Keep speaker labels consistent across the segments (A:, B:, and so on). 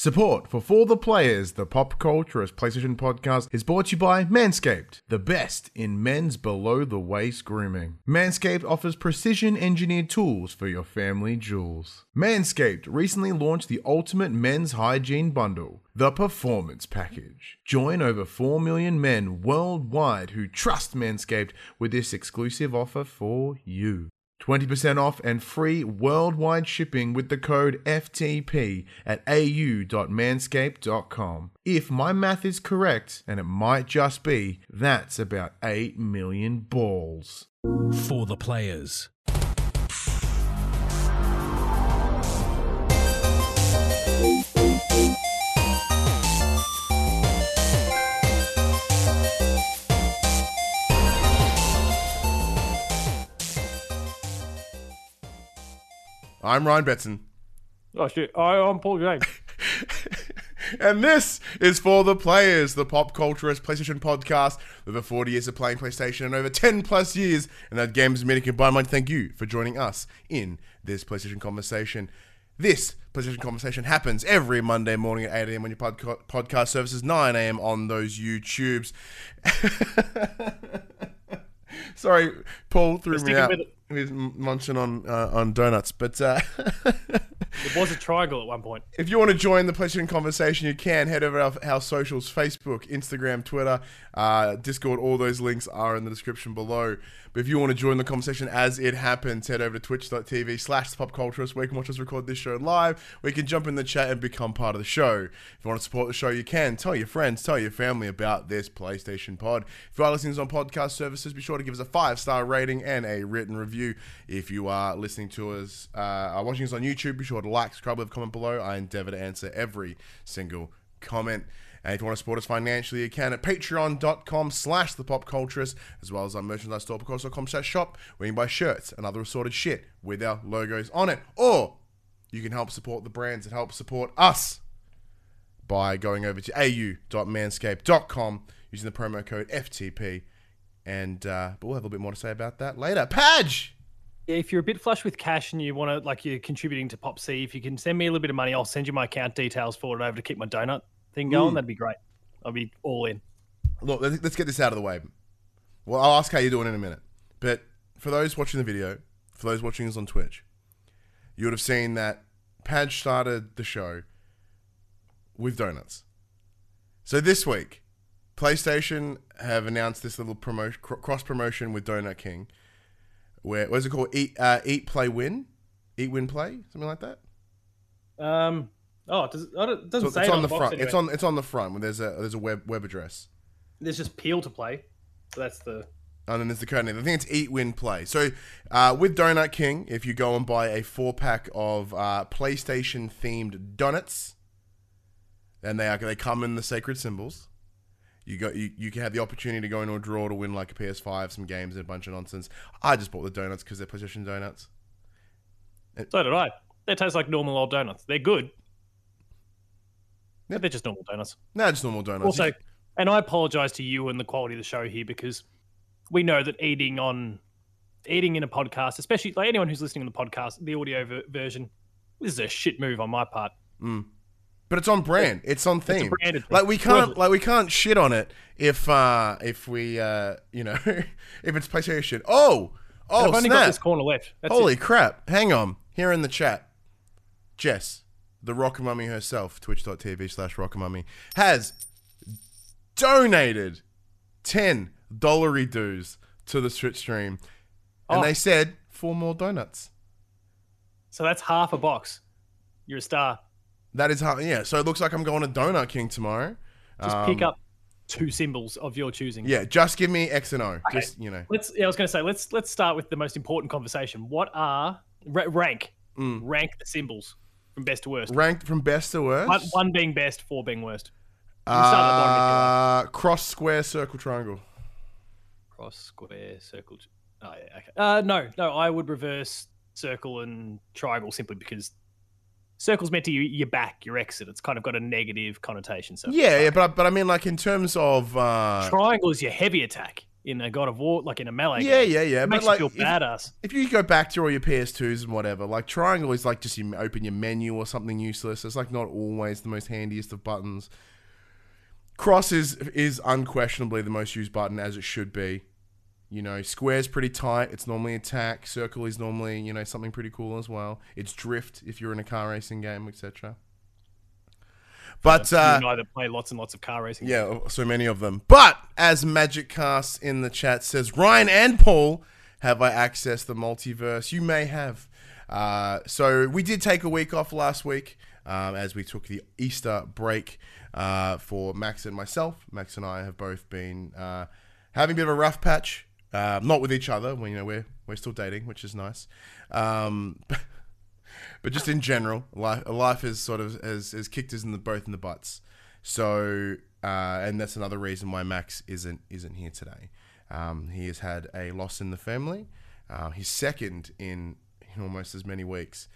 A: Support for the Players, the Pop Culturist PlayStation podcast, is brought to you by Manscaped, the best in men's below-the-waist grooming. Manscaped offers precision-engineered tools for your family jewels. Manscaped recently launched the ultimate men's hygiene bundle, the Performance Package. Join over 4 million men worldwide who trust Manscaped with this exclusive offer for you. 20% off and free worldwide shipping with the code FTP at au.manscaped.com. If my math is correct, and it might just be, that's about 8 million balls.
B: For the Players.
A: I'm Ryan Betson.
C: Oh shit, I'm Paul James.
A: And this is For the Players, the Pop Culturist PlayStation podcast. Over 40 years of playing PlayStation and over 10 plus years in that games media combined. I'd like to thank you for joining us in this PlayStation conversation. This PlayStation conversation happens every Monday morning at 8 a.m. on your podcast services, 9 a.m. on those YouTubes. Sorry, Paul threw me out. He was munching on donuts, but
C: It was a triangle at one point.
A: If you want to join the PlayStation conversation, you can head over to our socials: Facebook, Instagram, Twitter, Discord. All those links are in the description below. But if you want to join the conversation as it happens, head over to twitch.tv/thepopculturist, where you can watch us record this show live, where you can jump in the chat and become part of the show. If you want to support the show, you can. Tell your friends, tell your family about this PlayStation pod. If you are listening on podcast services, be sure to give us a 5-star rating and a written review. If you are listening to us, watching us on YouTube, be sure to like, subscribe, leave a comment below. I endeavor to answer every single comment. And if you want to support us financially, you can at patreon.com/thepopculturist, as well as our merchandise store, pocos.com/shop, where you can buy shirts and other assorted shit with our logos on it. Or you can help support the brands that help support us by going over to au.manscaped.com using the promo code FTP. And but we'll have a little bit more to say about that later. Padge!
C: If you're a bit flush with cash and you want to, like, you're contributing to Pop C, if you can send me a little bit of money, I'll send you my account details for it over to keep my donut thing going. That'd be great. I'll be all in.
A: Look, let's get this out of the way. Well, I'll ask how you're doing in a minute. But for those watching the video, for those watching us on Twitch, you would have seen that Padge started the show with donuts. So this week, PlayStation have announced this little cross promotion with Donut King. Where, what is it called? Eat, play, win? Eat, win, play? Something like that?
C: It doesn't say
A: it's
C: it
A: on the
C: box
A: front.
C: anyway.
A: It's on the front when there's a web address.
C: There's just Peel to play. So that's the...
A: And then there's the code name. I think it's Eat, Win, Play. So with Donut King, if you go and buy a 4-pack of PlayStation-themed donuts, and they come in the sacred symbols, you can have the opportunity to go into a draw to win like a PS5, some games, and a bunch of nonsense. I just bought the donuts because they're PlayStation donuts.
C: So did I. They taste like normal old donuts. They're good. But they're just normal donuts.
A: No, just normal donuts.
C: Also, and I apologize to you and the quality of the show here, because we know that eating in a podcast, especially like anyone who's listening on the podcast, the audio version, this is a shit move on my part.
A: But it's on brand. It's on theme.
C: It's a branded thing.
A: We can't shit on it if we if it's PlayStation. Oh,
C: I've only
A: snap.
C: got this corner left. That's
A: Holy
C: it.
A: crap. Hang on. Here in the chat, Jess, the Rockamummy herself, twitch.tv/Rockamummy, has donated $10 dues to the Twitch stream. And they said 4 more donuts.
C: So that's half a box. You're a star.
A: That is how, yeah. So it looks like I'm going to Donut King tomorrow.
C: Just pick up 2 symbols of your choosing.
A: Yeah, just give me X and O.
C: Okay.
A: Just,
C: I was going to say, let's start with the most important conversation. What are rank the symbols from best to worst?
A: Ranked from best to worst.
C: 1 being best, 4 being worst. You can start at the bottom if you like.
A: Cross, square, circle, triangle.
C: Cross, square, circle. Oh, yeah, okay. No, I would reverse circle and triangle simply because circle's meant to your back, your exit. It's kind of got a negative connotation. So
A: yeah, but I mean, like in terms of
C: triangle is your heavy attack. in a God of War, like in a Melee
A: Yeah,
C: game.
A: yeah.
C: It
A: But
C: makes
A: like,
C: you feel badass.
A: if you go back to all your PS2s and whatever, like triangle is like just you open your menu or something useless. It's like not always the most handiest of buttons. Cross is unquestionably the most used button, as it should be. You know, square's pretty tight. It's normally attack. Circle is normally, you know, something pretty cool as well. It's drift if you're in a car racing game, etc. But
C: You and I that play lots and lots of car racing.
A: yeah, so many of them. But as Magic Cast in the chat says, Ryan and Paul, have I accessed the multiverse? You may have. So we did take a week off last week as we took the Easter break for Max and myself. Max and I have both been having a bit of a rough patch. Not with each other. Well, you know, we're still dating, which is nice. But just in general, life is sort of has kicked us both in the butts. So, and that's another reason why Max isn't here today. He has had a loss in the family. He's second in almost as many weeks.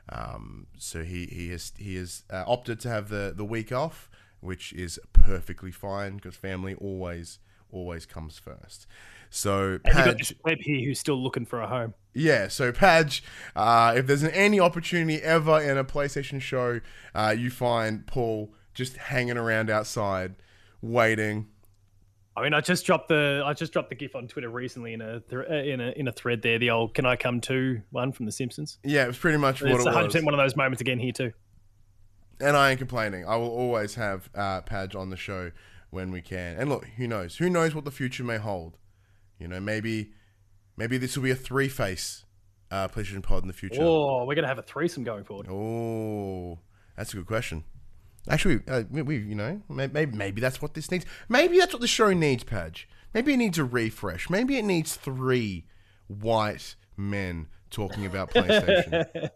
A: So he has opted to have the week off, which is perfectly fine because family always comes first. So
C: And you got this web here who's still looking for a home.
A: yeah, so Padge, if there's any opportunity ever in a PlayStation show, you find Paul just hanging around outside, waiting.
C: I mean, I just dropped the GIF on Twitter recently in a thread there. The old "Can I come too?" one from The Simpsons.
A: Yeah, it was pretty much what it
C: It's
A: was.
C: 100% one of those moments again here too.
A: And I ain't complaining. I will always have Padge on the show when we can. And look, who knows? Who knows what the future may hold? You know, maybe this will be a three-face PlayStation Pod in the future.
C: Oh, we're gonna have a threesome going forward.
A: Oh, that's a good question. Actually, we you know, maybe that's what this needs. Maybe that's what the show needs, Padge. Maybe it needs a refresh. Maybe it needs 3 white men talking about PlayStation.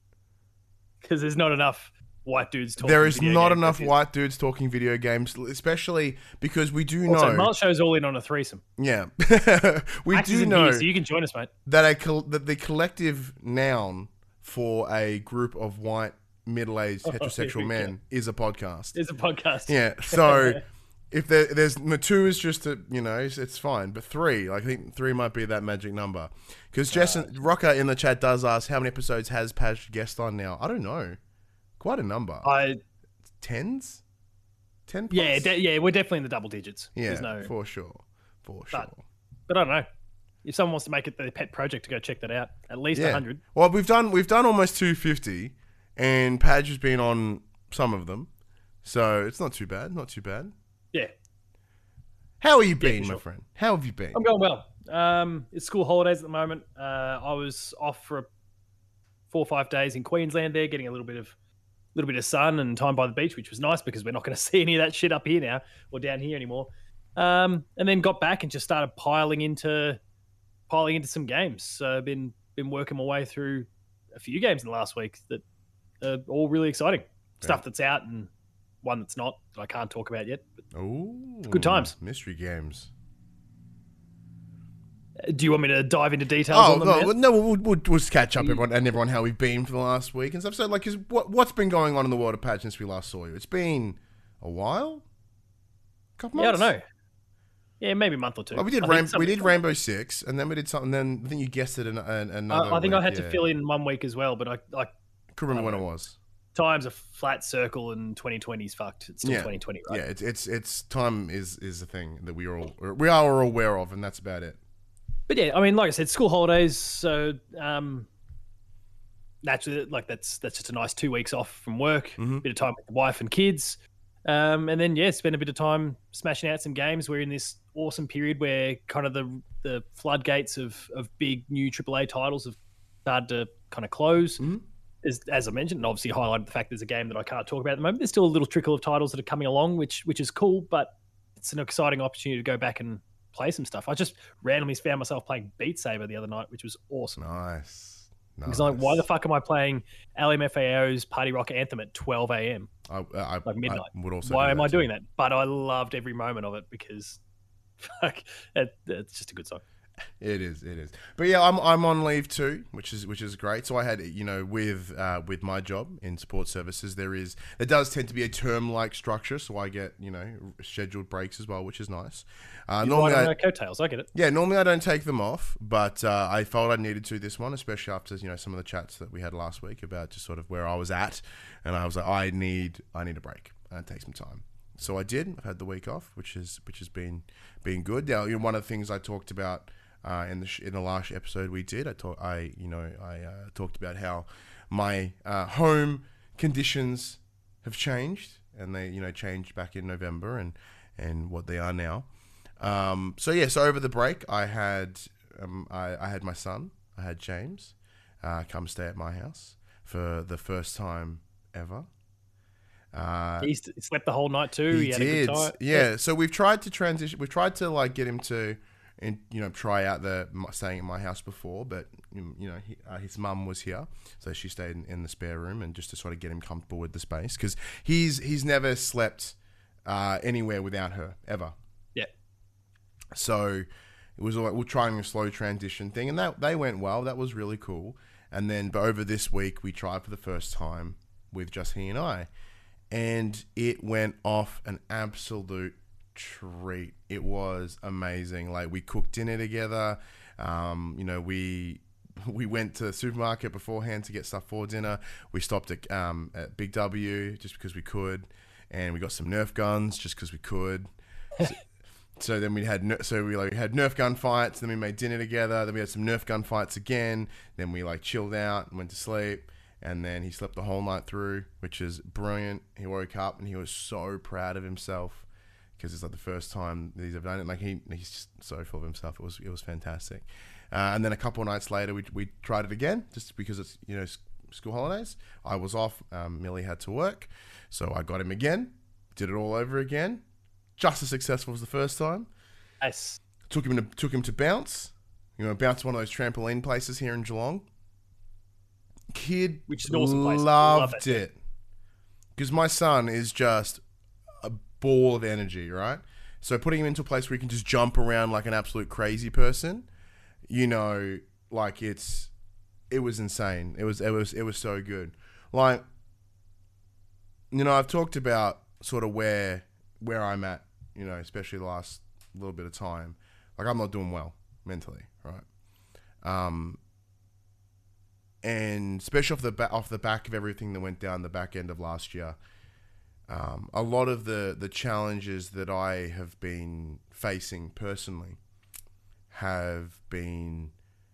C: Because there's not enough white dudes talking.
A: There is
C: video
A: not
C: games
A: enough
C: like
A: white dudes talking video games, especially because we do
C: this. Also,
A: know.
C: Malt Show's all in on a threesome.
A: Yeah, we
C: Max
A: do
C: isn't
A: know
C: here, so you can join us, mate.
A: that that the collective noun for a group of white middle-aged heterosexual men is a podcast.
C: It's a podcast.
A: Yeah, so if there's 2 is just it's fine, but 3, I think 3 might be that magic number. Because Jason Rocker in the chat does ask how many episodes has Paj guest on now. I don't know, quite a number. Tens, 10 plus?
C: Yeah, we're definitely in the double digits.
A: Yeah, for sure.
C: But I don't know. If someone wants to make it their pet project to go check that out, at least 100.
A: Well, we've done almost 250, and Padge has been on some of them, so it's not too bad. Not too bad.
C: Yeah.
A: How have you been, my
C: sure.
A: friend? How have you been?
C: I'm going well. It's school holidays at the moment. I was off for 4 or 5 days in Queensland there, getting a little bit of sun and time by the beach, which was nice because we're not going to see any of that shit up here now or down here anymore. And then got back and just started piling into some games. So I've been working my way through a few games in the last week that are all really exciting. Stuff that's out and one that's not that I can't talk about yet.
A: Oh,
C: good times.
A: Mystery games.
C: Do you want me to dive into details
A: Oh
C: on them?
A: no, we'll just catch up everyone how we've been for the last week and stuff. So like, what's been going on in the world of Padge since we last saw you? It's been a while, couple months.
C: Yeah, I don't know. Yeah, maybe a month or two.
A: Well, we did Rainbow Six, and then we did something. Then I think you guessed it another.
C: I think
A: week,
C: I had to fill in 1 week as well, but I
A: couldn't remember when it was.
C: Time's a flat circle, and 2020's fucked. It's still 2020, right?
A: Yeah, it's time is a thing that we are all aware of, and that's about it.
C: But yeah, I mean, like I said, school holidays, so naturally, like that's just a nice 2 weeks off from work, bit of time with the wife and kids, and then spend a bit of time smashing out some games. We're in this awesome period where kind of the floodgates of big new AAA titles have started to kind of close. As I mentioned, and obviously highlighted the fact there's a game that I can't talk about at the moment. There's still a little trickle of titles that are coming along, which is cool, but it's an exciting opportunity to go back and play some stuff. I just randomly found myself playing Beat Saber the other night, which was awesome.
A: Nice.
C: Because I'm like, why the fuck am I playing LMFAO's Party Rock Anthem at 12 a.m. like midnight?
A: I would also
C: why am I doing
A: too.
C: that? But I loved every moment of it because fuck, it's just a good song.
A: It is, it is. But yeah, I'm on leave too, which is great. So I had, with my job in sports services, there does tend to be a term like structure, so I get scheduled breaks as well, which is nice.
C: Normally, on coattails, I get it.
A: Yeah, normally I don't take them off, but I felt I needed to this one, especially after some of the chats that we had last week about just sort of where I was at, and I was like, I need a break and take some time. So I did. I've had the week off, which has been good. Now, one of the things I talked about in the last episode we did, I talked about how my home conditions have changed, and they changed back in November, and what they are now. So over the break, I had my son, I had James, come stay at my house for the first time ever.
C: He slept the whole night too. He had a good time.
A: Yeah. So we've tried to transition. We've tried to get him to, try out staying at my house before, but his mum was here, so she stayed in the spare room, and just to sort of get him comfortable with the space, because he's never slept anywhere without her ever.
C: Yeah.
A: So it was like we're trying a slow transition thing, and that they went well. That was really cool. And then, but over this week, we tried for the first time with just he and I. And it went off an absolute treat. It was amazing. Like, we cooked dinner together. We went to the supermarket beforehand to get stuff for dinner. We stopped at Big W just because we could, and we got some Nerf guns just because we could. So then we had Nerf gun fights. Then we made dinner together. Then we had some Nerf gun fights again. Then we chilled out and went to sleep. And then he slept the whole night through, which is brilliant. He woke up and he was so proud of himself, because it's the first time that he's ever done it. He's just so full of himself. It was fantastic. And then a couple of nights later, we tried it again, just because it's school holidays. I was off. Millie had to work, so I got him again. Did it all over again. Just as successful as the first time.
C: Nice.
A: Took him to bounce. Bounce one of those trampoline places here in Geelong. Kid, which is an awesome place. Loved it, because my son is just a ball of energy, right? So putting him into a place where he can just jump around like an absolute crazy person, it was insane. It was so good. I've talked about sort of where I'm at, especially the last little bit of time. I'm not doing well mentally, right? And especially off the back of everything that went down the back end of last year, a lot of the challenges that I have been facing personally have been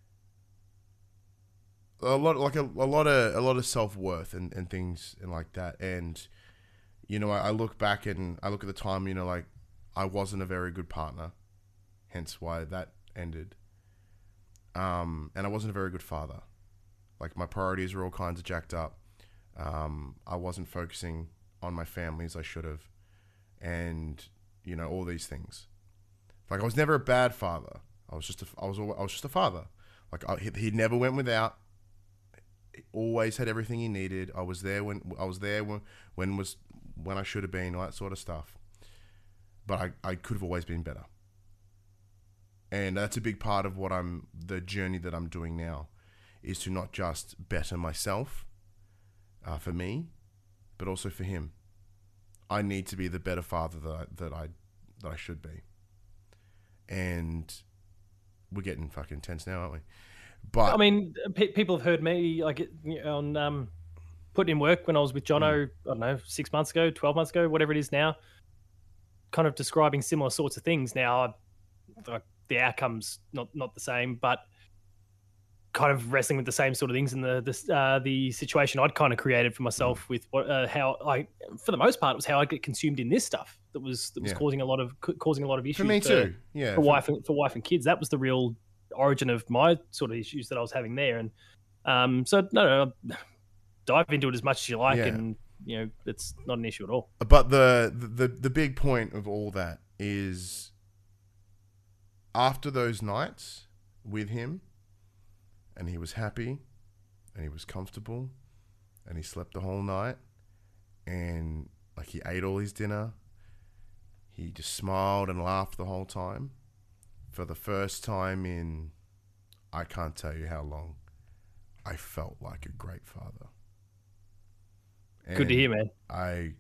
A: a lot of self-worth and things and like that. And I look back and I look at the time, I wasn't a very good partner, hence why that ended. And I wasn't a very good father. My priorities were all kinds of jacked up. I wasn't focusing on my family as I should have. And, all these things. I was never a bad father. I was just a father. He never went without. He always had everything he needed. I was there when I should have been, all that sort of stuff. But I could have always been better. And that's a big part of the journey that I'm doing now, is to not just better myself for me, but also for him. I need to be the better father that I should be. And we're getting fucking tense now, aren't we? But
C: I mean, people have heard me on putting in work when I was with Jono, I don't know, 6 months ago, 12 months ago, whatever it is now, kind of describing similar sorts of things. Now, the outcome's not the same, but kind of wrestling with the same sort of things in the situation I'd kind of created for myself with how I, for the most part, it was how I get consumed in this stuff that was causing a lot of issues
A: for me too. Yeah,
C: for wife and kids. That was the real origin of my sort of issues that I was having there. And so no, dive into it as much as you like, and it's not an issue at all.
A: But the big point of all that is, after those nights with him, and he was happy, and he was comfortable, and he slept the whole night, and he ate all his dinner, he just smiled and laughed the whole time. for the first time in, I can't tell you how long, I felt like a great father.
C: Good to hear, man.
A: I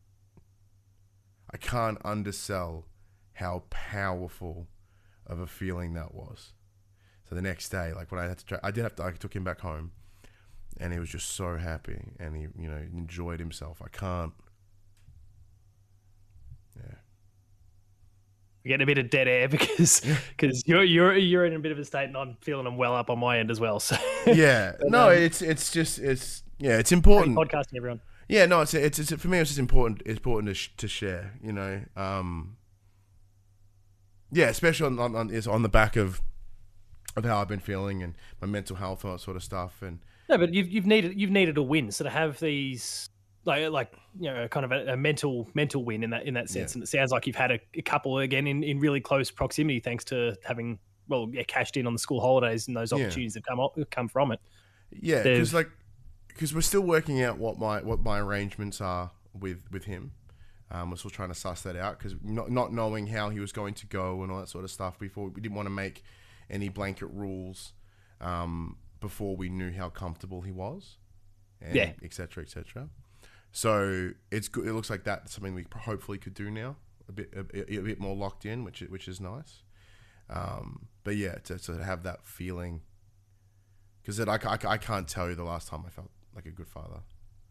A: can't undersell how powerful of a feeling that was. So the next day, like when I took him back home, and he was just so happy, and he, enjoyed himself. I can't. Yeah.
C: We're getting a bit of dead air because you're in a bit of a state, and I'm feeling them well up on my end as well. So
A: yeah, no, it's important.
C: Podcasting, everyone.
A: Yeah, no, it's for me. It's just important to share. Yeah, especially on the back of how I've been feeling and my mental health and that sort of stuff. And
C: no, but you've needed a win, so to have these like kind of a mental win in that sense. Yeah. And it sounds like you've had a couple again in really close proximity, thanks to having cashed in on the school holidays and those opportunities that come from it.
A: Yeah, because we're still working out what my arrangements are with him. We're still trying to suss that out because not knowing how he was going to go and all that sort of stuff before. We didn't want to make any blanket rules before we knew how comfortable he was, and et cetera, et cetera. So it's good. It looks like that's something we hopefully could do now, a bit more locked in, which is nice. But yeah, to have that feeling, because I can't tell you the last time I felt like a good father.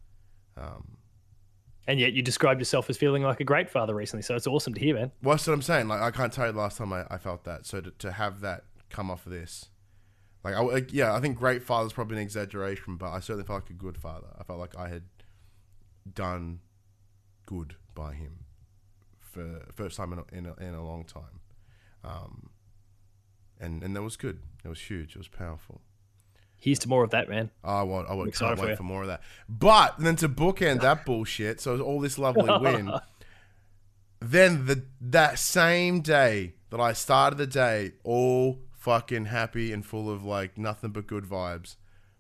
C: And yet you described yourself as feeling like a great father recently, so it's awesome to hear, man.
A: Well, that's what I'm saying. Like, I can't tell you the last time I felt that. So to have that come off of this, I think great father is probably an exaggeration, but I certainly felt like a good father. I felt like I had done good by him for the first time in a long time. And that was good. It was huge. It was powerful.
C: Here's to more of that, man.
A: I can't wait for more of that. But then to bookend that bullshit, so all this lovely win, then that same day that I started the day all fucking happy and full of like nothing but good vibes.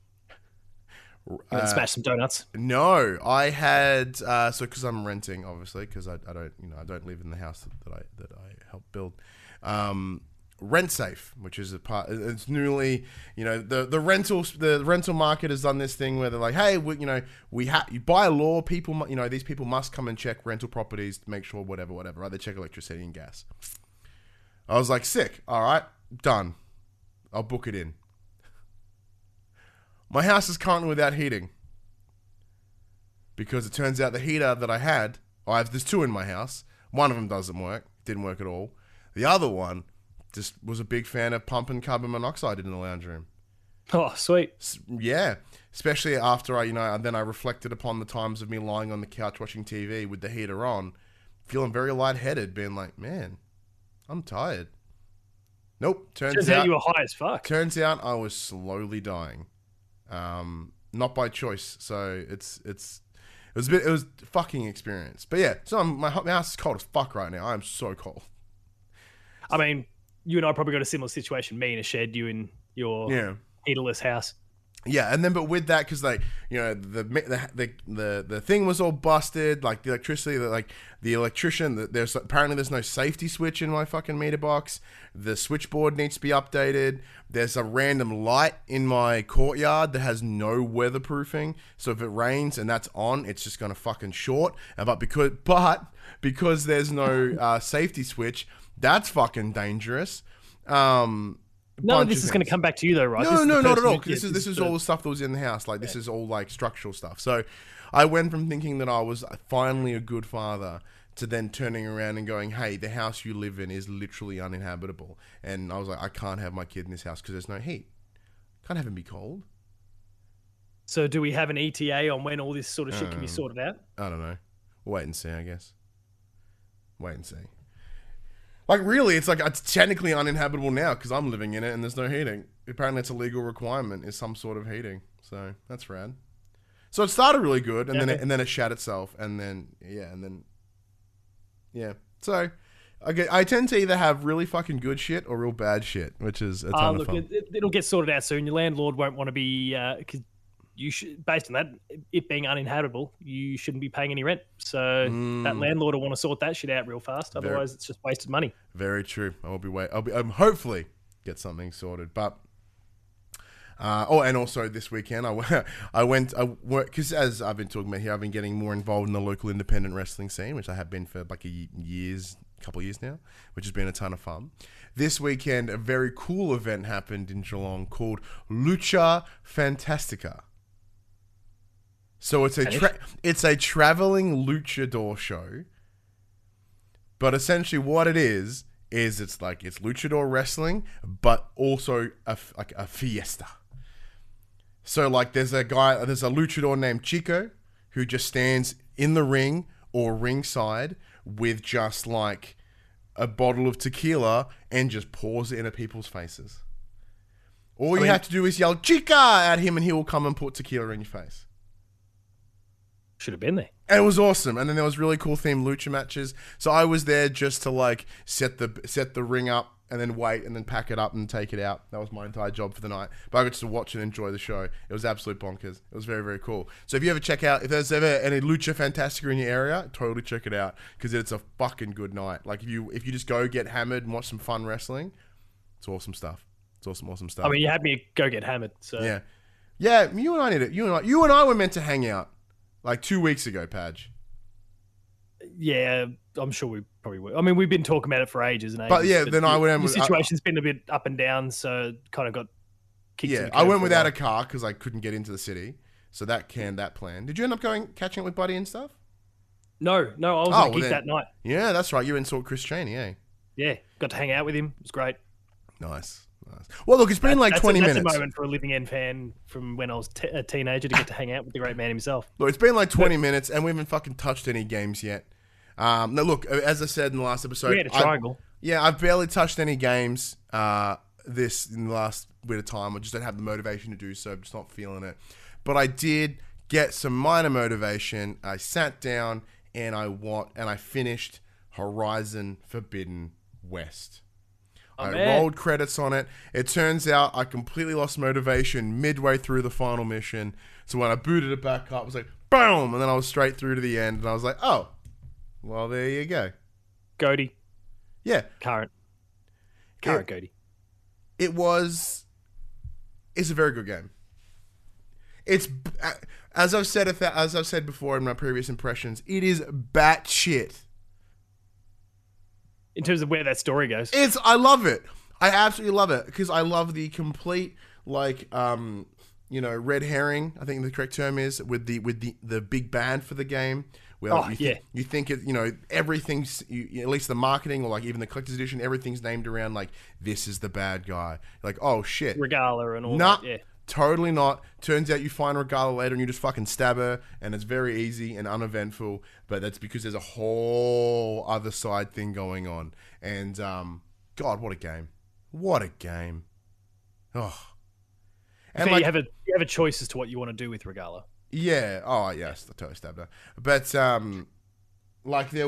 C: Smash some donuts.
A: No, I had because I'm renting, obviously, because I don't live in the house that I helped build. Rent Safe, which is a part. It's newly, the rental market has done this thing where they're like, hey, by law, people, these people must come and check rental properties to make sure whatever, right? They check electricity and gas. I was like, sick. All right, done. I'll book it in. My house is currently without heating because it turns out the heater that I had, there's two in my house. One of them doesn't work. Didn't work at all. The other one just was a big fan of pumping carbon monoxide in the lounge room.
C: Oh, sweet.
A: Yeah. Especially after I reflected upon the times of me lying on the couch watching TV with the heater on, feeling very lightheaded, being like, man, I'm tired. Nope. Turns out
C: you were high as fuck.
A: Turns out I was slowly dying. Not by choice. So it was a fucking experience. But yeah, so my house is cold as fuck right now. I'm so cold.
C: I mean, you and I probably got a similar situation. Me in a shed, you in your heaterless house.
A: Yeah, and then but with that, because the thing was all busted, like the electricity, the electrician. There's no safety switch in my fucking meter box. The switchboard needs to be updated. There's a random light in my courtyard that has no weatherproofing, so if it rains and that's on, it's just gonna fucking short. But because there's no safety switch, that's fucking dangerous.
C: No, this is going to come back to you though, right?
A: No, not at all. This is all the stuff that was in the house. Like this is all like structural stuff. So I went from thinking that I was finally a good father to then turning around and going, hey, the house you live in is literally uninhabitable. And I was like, I can't have my kid in this house because there's no heat. Can't have him be cold.
C: So do we have an ETA on when all this sort of shit can be sorted out?
A: I don't know. We'll wait and see, I guess. Wait and see. Like, really, it's technically uninhabitable now because I'm living in it and there's no heating. Apparently, it's a legal requirement, is some sort of heating. So, that's rad. So, it started really good, and then it shat itself, and then. So, I tend to either have really fucking good shit or real bad shit, which is a ton of fun.
C: It'll get sorted out soon. Your landlord won't want to be... you should, based on that, it being uninhabitable, you shouldn't be paying any rent. So that landlord will want to sort that shit out real fast. Otherwise, it's just wasted money.
A: Very true. I'll hopefully get something sorted. But and also this weekend I went because as I've been talking about here, I've been getting more involved in the local independent wrestling scene, which I have been for like couple of years now, which has been a ton of fun. This weekend, a very cool event happened in Geelong called Lucha Fantastica. So it's a traveling luchador show, but essentially what it is it's luchador wrestling, but also a fiesta. So like there's a luchador named Chico who just stands in the ring or ringside with just like a bottle of tequila and just pours it into people's faces. All you have to do is yell "Chica" at him and he will come and put tequila in your face.
C: Should have been there.
A: And it was awesome. And then there was really cool themed lucha matches. So I was there just to like set the ring up and then wait and then pack it up and take it out. That was my entire job for the night. But I got to watch and enjoy the show. It was absolute bonkers. It was very, very cool. So if there's ever any Lucha Fantastica in your area, totally check it out because it's a fucking good night. Like if you just go get hammered and watch some fun wrestling, it's awesome stuff. It's awesome stuff.
C: I mean, you had me go get hammered. So
A: yeah. You and I need it. You and I were meant to hang out like 2 weeks ago, Padge.
C: Yeah, I'm sure we probably will. I mean, we've been talking about it for ages and ages.
A: But yeah, then I went.
C: The situation's been a bit up and down, so kind of got kicked.
A: Yeah, I went without a car because I couldn't get into the city, so that plan. Did you end up catching up with Buddy and stuff?
C: No, I was at a gig that night.
A: Yeah, that's right. You went and saw Chris Cheney, eh?
C: Yeah, got to hang out with him. It was great.
A: Nice. Well, look, it's been 20 minutes.
C: That's a moment for a living end fan from when I was a teenager to get to hang out with the great man himself.
A: Look, it's been like 20 minutes, and we haven't fucking touched any games yet. Now, look, as I said in the last episode,
C: we had a triangle.
A: I've barely touched any games in the last bit of time. I just don't have the motivation to do so. I'm just not feeling it. But I did get some minor motivation. I sat down and I finished Horizon Forbidden West. I rolled credits on it. It turns out I completely lost motivation midway through the final mission. So when I booted it back up, it was like, boom! And then I was straight through to the end. And I was like, oh, well, there you go.
C: Goaty.
A: Yeah.
C: Current Goaty.
A: It's a very good game. It's, as I've said before in my previous impressions, it is batshit.
C: In terms of where that story goes.
A: I love it. I absolutely love it because I love the complete red herring, I think the correct term is, with the big band for the game. Well, you think it, everything's, at least the marketing or like even the collector's edition, everything's named around like, this is the bad guy. Like, oh shit.
C: Regala and all that, yeah.
A: Totally not. Turns out you find Regala later and you just fucking stab her and it's very easy and uneventful, but that's because there's a whole other side thing going on. And, God, what a game. What a game. Oh.
C: And you have a choice as to what you want to do with Regala.
A: Yeah. Oh, yes. I totally stabbed her. But, it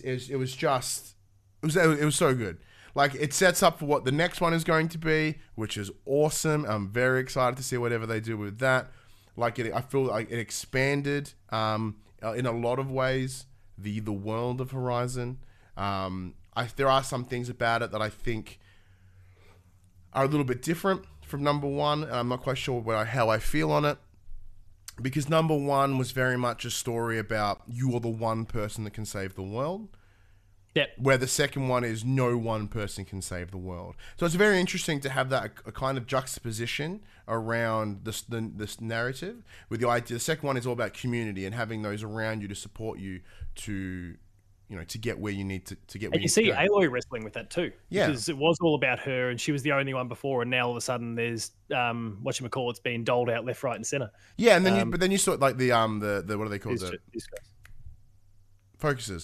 A: was so good. Like, it sets up for what the next one is going to be, which is awesome. I'm very excited to see whatever they do with that. I feel like it expanded in a lot of ways the world of Horizon. There are some things about it that I think are a little bit different from number one, and I'm not quite sure how I feel on it. Because number one was very much a story about you are the one person that can save the world.
C: Yep.
A: Where the second one is no one person can save the world. So it's very interesting to have that a kind of juxtaposition around this narrative with the idea. The second one is all about community and having those around you to support you to get where you need to get.
C: And you see Aloy wrestling with that too.
A: Yeah.
C: Because it was all about her and she was the only one before, and now all of a sudden there's it's being doled out left, right, and center.
A: Yeah, and then you saw like the what are they called? Focuses.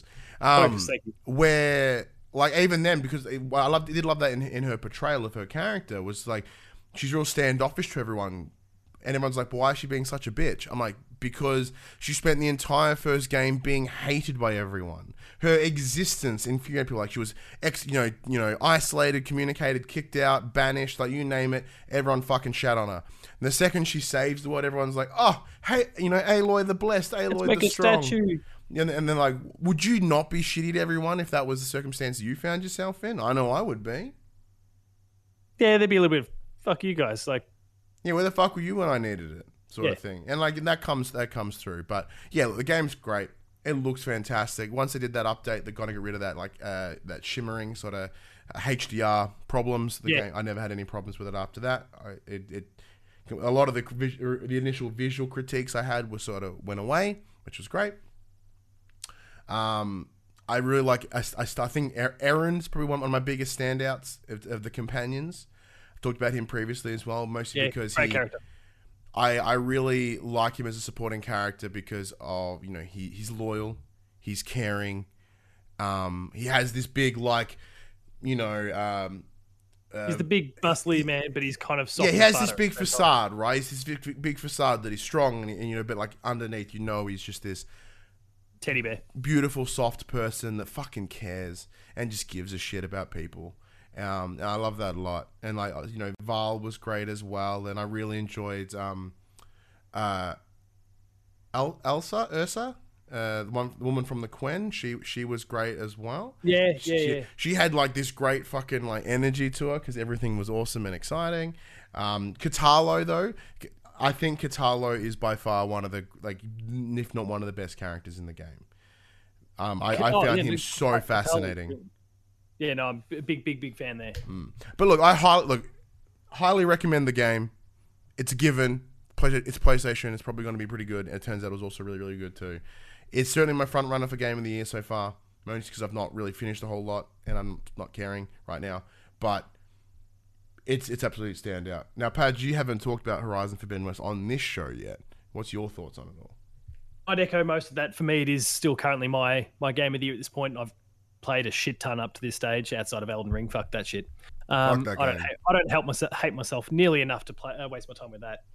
A: Where like even then, because I did love that in her portrayal of her character, was like she's real standoffish to everyone and everyone's like, why is she being such a bitch? I'm like, because she spent the entire first game being hated by everyone. Her existence infuriated people. Like, she was isolated, communicated, kicked out, banished, like, you name it. Everyone fucking shat on her. And the second she saves the world, everyone's like, oh, hey, Aloy the blessed, Aloy the strong.
C: Statue.
A: And then, like, would you not be shitty to everyone if that was the circumstance you found yourself in? I know I would be.
C: Yeah, there'd be a little bit of, fuck you guys. Like,
A: yeah, where the fuck were you when I needed it? Sort of thing. And, like, that comes through. But, yeah, the game's great. It looks fantastic. Once they did that update, they're going to get rid of that, like, that shimmering sort of HDR problems. The game, I never had any problems with it after that. A lot of the initial visual critiques I had went away, which was great. I really like. I think Aaron's probably one of my biggest standouts of the companions. I've talked about him previously as well, mostly because
C: great character.
A: I really like him as a supporting character because of he's loyal, he's caring, he has this big he's
C: the big bustly man, but he's kind of soft.
A: Yeah, he has this big facade, right? He's this big facade that he's strong, and but like underneath, he's just this
C: teddy bear,
A: beautiful, soft person that fucking cares and just gives a shit about people. And I love that a lot. And Val was great as well, and I really enjoyed Ursa, the woman from the Quen. She was great as well.
C: Yeah.
A: She had like this great fucking like energy to her because everything was awesome and exciting. Katalo though, I think Katalo is by far one of the if not one of the best characters in the game. I found him so fascinating.
C: Yeah, no, I'm a big fan there.
A: But look, I highly recommend the game. It's a given. It's PlayStation. It's probably going to be pretty good. And it turns out it was also really, really good too. It's certainly my front runner for Game of the Year so far. Mostly because I've not really finished a whole lot and I'm not caring right now. But it's absolutely stand out. Now, Pad, you haven't talked about Horizon Forbidden West on this show yet. What's your thoughts on it all?
C: I'd echo most of that. For me, it is still currently my Game of the Year at this point. I've played a shit ton up to this stage outside of Elden Ring. Fuck that shit.
A: Fuck that game.
C: I don't hate myself nearly enough to waste my time with that.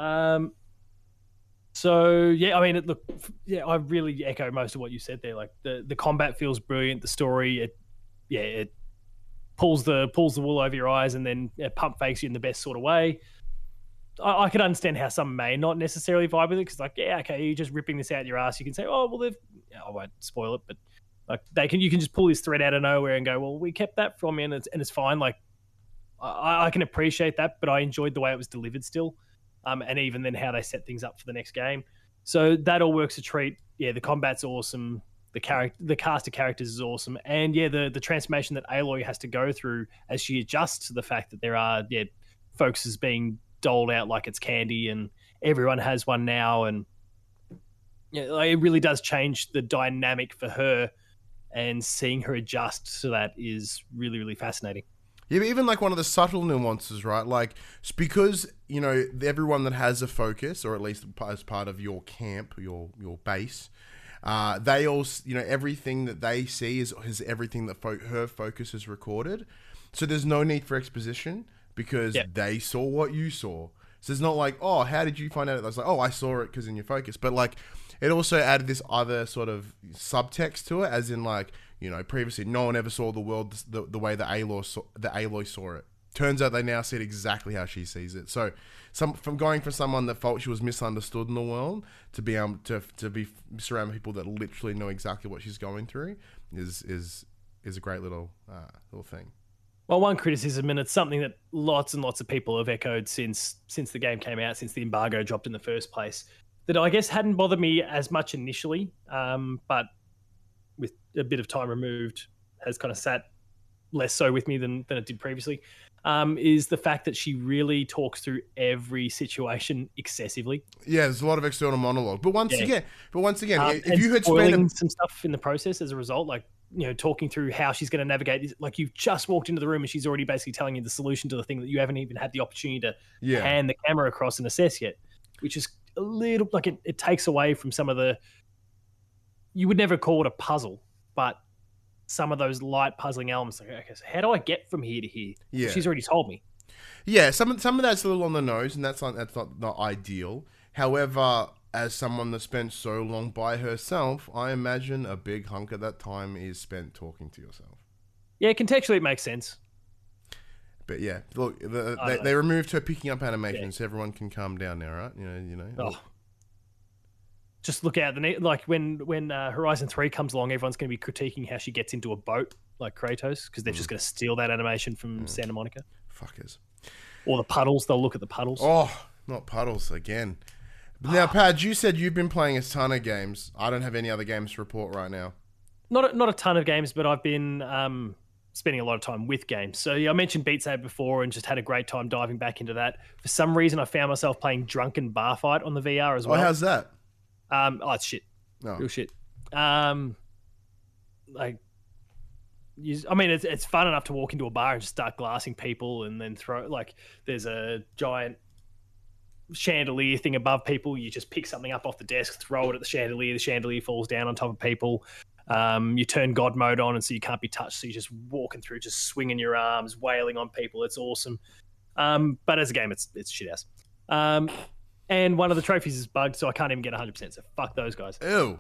C: So yeah, I mean, I really echo most of what you said there. Like the combat feels brilliant. The story, it pulls the wool over your eyes and then pump fakes you in the best sort of way. I can understand how some may not necessarily vibe with it because, like, yeah, okay, you're just ripping this out your ass. You can say, oh well, I won't spoil it, but like you can just pull this thread out of nowhere and go, well, we kept that from you, and it's fine. Like I can appreciate that, but I enjoyed the way it was delivered still, and even then how they set things up for the next game. So that all works a treat. Yeah, the combat's awesome. The cast of characters is awesome, and yeah, the transformation that Aloy has to go through as she adjusts to the fact that there are focuses being doled out like it's candy, and everyone has one now, and it really does change the dynamic for her. And seeing her adjust to that is really, really fascinating.
A: Yeah, but even like one of the subtle nuances, right? Like, it's because, everyone that has a focus, or at least as part of your camp, your base, they all, everything that they see is everything that her focus is recorded. So there's no need for exposition because they saw what you saw. So it's not like, oh, how did you find out? It's like, oh, I saw it because in your focus. But like, it also added this other sort of subtext to it, as in like, previously no one ever saw the world the way that Aloy saw it. Turns out they now see it exactly how she sees it. So, from going from someone that felt she was misunderstood in the world to be able to be surrounded with people that literally know exactly what she's going through is a great little thing.
C: Well, one criticism, and it's something that lots and lots of people have echoed since the game came out, since the embargo dropped in the first place, that I guess hadn't bothered me as much initially, but with a bit of time removed has kind of sat less so with me than it did previously, is the fact that she really talks through every situation excessively.
A: Yeah, there's a lot of external monologue. But once again, if you had spent
C: some stuff in the process as a result, like, talking through how she's going to navigate this, like you've just walked into the room and she's already basically telling you the solution to the thing that you haven't even had the opportunity to hand the camera across and assess yet, which is a little like it takes away from some of the, you would never call it a puzzle, but some of those light puzzling elements. Like, okay, so how do I get from here to here?
A: Yeah.
C: She's already told me.
A: Yeah, some of that's a little on the nose, and that's not ideal. However, as someone that spent so long by herself, I imagine a big hunk of that time is spent talking to yourself.
C: Yeah, contextually it makes sense.
A: But yeah, look, they removed her picking up animation, so everyone can calm down now, right? You know.
C: Oh. Just look out like when Horizon 3 comes along, everyone's going to be critiquing how she gets into a boat like Kratos because they're just going to steal that animation from Santa Monica.
A: Fuckers.
C: Or the puddles. They'll look at the puddles.
A: Oh, not puddles again. Now, Pad, you said you've been playing a ton of games. I don't have any other games to report right now.
C: Not a ton of games, but I've been spending a lot of time with games. So yeah, I mentioned Beat Saber before and just had a great time diving back into that. For some reason, I found myself playing Drunken Bar Fight on the VR as well.
A: Oh, how's that?
C: It's shit.
A: No.
C: Real shit. It's fun enough to walk into a bar and just start glassing people and then throw, like, there's a giant chandelier thing above people. You just pick something up off the desk, throw it at the chandelier falls down on top of people. You turn God mode on, and so you can't be touched, so you're just walking through, just swinging your arms, wailing on people. It's awesome. But as a game, it's shit ass. And one of the trophies is bugged, so I can't even get 100%, so fuck those guys.
A: Ew.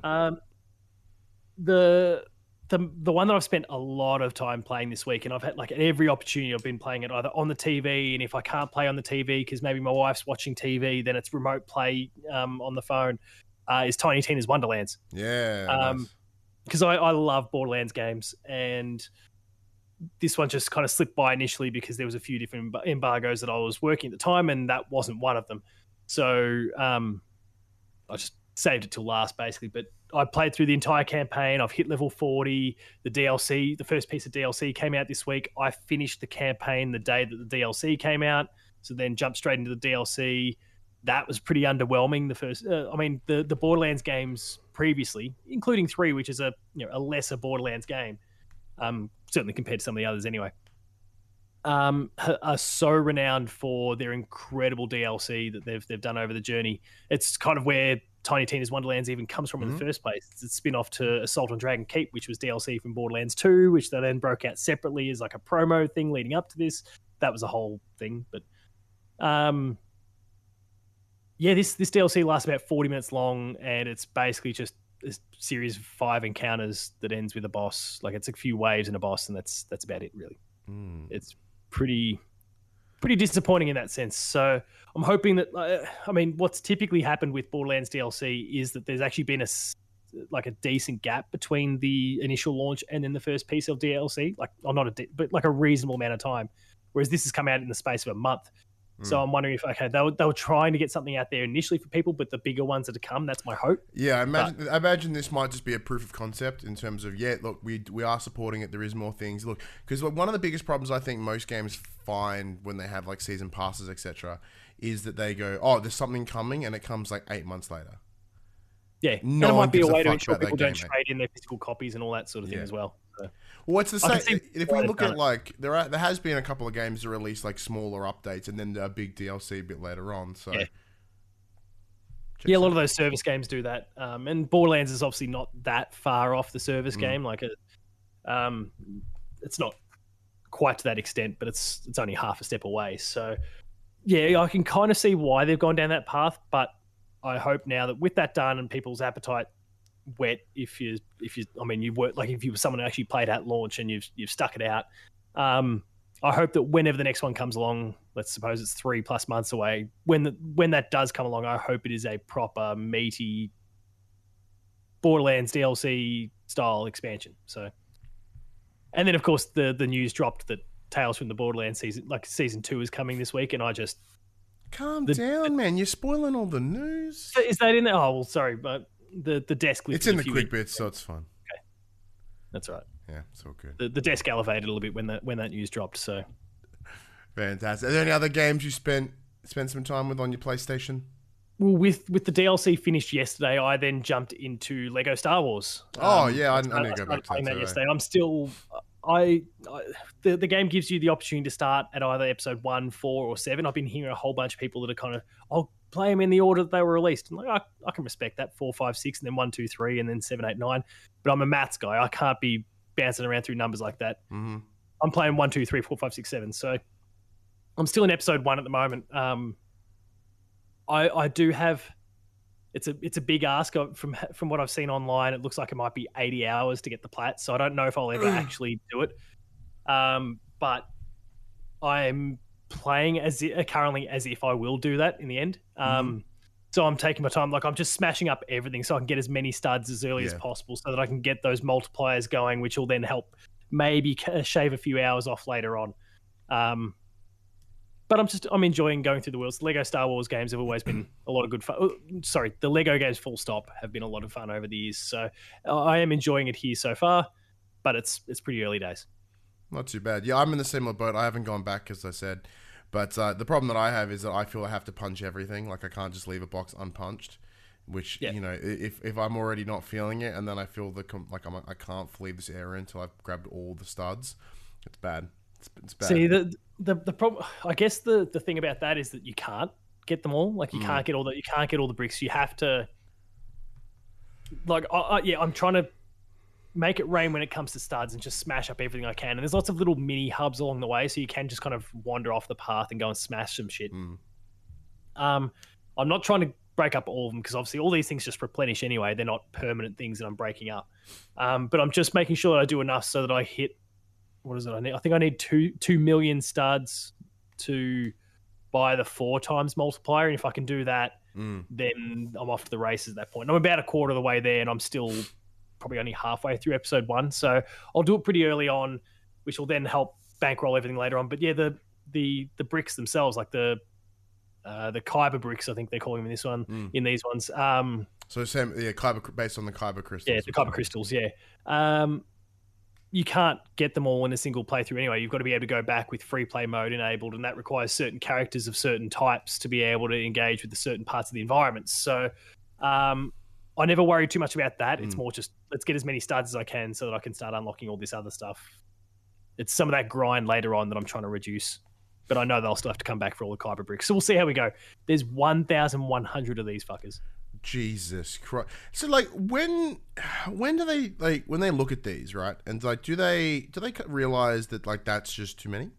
C: The one that I've spent a lot of time playing this week, and I've had like every opportunity I've been playing it either on the TV, and if I can't play on the TV because maybe my wife's watching TV, then it's remote play on the phone, is Tiny Tina's Wonderlands.
A: Yeah. Nice.
C: Because I love Borderlands games, and this one just kind of slipped by initially because there was a few different embargoes that I was working at the time, and that wasn't one of them. So I just saved it till last, basically. But I played through the entire campaign. I've hit level 40. The DLC, the first piece of DLC came out this week. I finished the campaign the day that the DLC came out, so then jumped straight into the DLC. That was pretty underwhelming. The first, the Borderlands games previously, including 3, which is a lesser Borderlands game, certainly compared to some of the others anyway, are so renowned for their incredible DLC that they've done over the journey. It's kind of where Tiny Tina's Wonderlands even comes from in the first place. It's a spin-off to Assault on Dragon Keep, which was DLC from Borderlands 2, which they then broke out separately as like a promo thing leading up to this. That was a whole thing. But this DLC lasts about 40 minutes long, and it's basically just a series of 5 encounters that ends with a boss. Like, it's a few waves and a boss, and that's about it, really. It's pretty disappointing in that sense. So I'm hoping that, what's typically happened with Borderlands DLC is that there's actually been a decent gap between the initial launch and then the first piece of DLC, but like a reasonable amount of time. Whereas this has come out in the space of a month. So I'm wondering if, they were trying to get something out there initially for people, but the bigger ones that are to come, that's my hope.
A: Yeah, I imagine this might just be a proof of concept in terms of, look, we are supporting it. There is more things. Look, because one of the biggest problems I think most games find when they have like season passes, etc., is that they go, oh, there's something coming, and it comes like 8 months later.
C: Yeah, and it might be a way to ensure people don't trade in their physical copies and all that sort of thing as well. So.
A: Well, it's the same. If we look at like there has been a couple of games that release like smaller updates and then a big DLC a bit later on. So
C: a lot of those service games do that. And Borderlands is obviously not that far off the service game. Like it's not quite to that extent, but it's only half a step away. So I can kind of see why they've gone down that path, but I hope now that with that done and people's appetite wet, if you work, like if you were someone who actually played at launch and you've stuck it out, I hope that whenever the next one comes along, let's suppose it's 3+ months away, when that does come along, I hope it is a proper meaty Borderlands DLC style expansion. So, and then of course the news dropped that Tales from the Borderlands season 2 is coming this week, and I just
A: calm down, man. You're spoiling all the news.
C: Is that in there? Oh well, sorry, but the desk.
A: It's in the quick bits, so it's fun.
C: Okay, that's right.
A: Yeah, it's all good.
C: The desk elevated a little bit when that news dropped. So
A: fantastic. Are there any other games you spent some time with on your PlayStation?
C: Well, with the DLC finished yesterday, I then jumped into Lego Star Wars.
A: I need to go back to
C: that yesterday. I'm still. The game gives you the opportunity to start at either episode 1, 4, or 7. I've been hearing a whole bunch of people that are kind of, I'll play them in the order that they were released. I'm like, I can respect that. 4, 5, 6, and then 1, 2, 3, and then 7, 8, 9. But I'm a maths guy. I can't be bouncing around through numbers like that.
A: Mm-hmm.
C: I'm playing 1, 2, 3, 4, 5, 6, 7. So I'm still in episode 1 at the moment. I do have. It's a big ask from what I've seen online. It looks like it might be 80 hours to get the plat, so I don't know if I'll ever actually do it. But I'm playing currently as if I will do that in the end. So I'm taking my time. Like, I'm just smashing up everything so I can get as many studs as early as possible so that I can get those multipliers going, which will then help maybe shave a few hours off later on. But I'm enjoying going through the worlds. The Lego Star Wars games have always been a lot of good fun. Sorry, the Lego games full stop have been a lot of fun over the years. So I am enjoying it here so far, but it's pretty early days.
A: Not too bad. Yeah, I'm in the similar boat. I haven't gone back, as I said. But the problem that I have is that I feel I have to punch everything. Like, I can't just leave a box unpunched. Which, you know, if I'm already not feeling it, and then I feel I can't leave this area until I've grabbed all the studs, it's bad. It's bad.
C: See, the problem, I guess the thing about that is that you can't get them all. Like, you can't get all the bricks. You have to, like, I'm trying to make it rain when it comes to studs and just smash up everything I can. And there's lots of little mini hubs along the way, so you can just kind of wander off the path and go and smash some shit. I'm not trying to break up all of them because obviously all these things just replenish anyway. They're not permanent things that I'm breaking up. But I'm just making sure that I do enough so that I hit, what is it I need? I think I need 2 million studs to buy the 4 times multiplier. And if I can do that, then I'm off to the races at that point. I'm about a quarter of the way there, and I'm still probably only halfway through episode 1. So I'll do it pretty early on, which will then help bankroll everything later on. But yeah, the bricks themselves, like the Kyber bricks, I think they're calling them in this one, in these ones.
A: So same, Kyber, based on the Kyber crystals.
C: Yeah, the Kyber crystals, yeah. You can't get them all in a single playthrough anyway. You've got to be able to go back with free play mode enabled, and that requires certain characters of certain types to be able to engage with the certain parts of the environment. So I never worry too much about that. It's more just, let's get as many studs as I can so that I can start unlocking all this other stuff. It's some of that grind later on that I'm trying to reduce. But I know they'll still have to come back for all the Kyber bricks. So we'll see how we go. There's 1,100 of these fuckers.
A: Jesus Christ. So, like, when do they, like, when they look at these, right? And, like, do they realize that, like, that's just too many?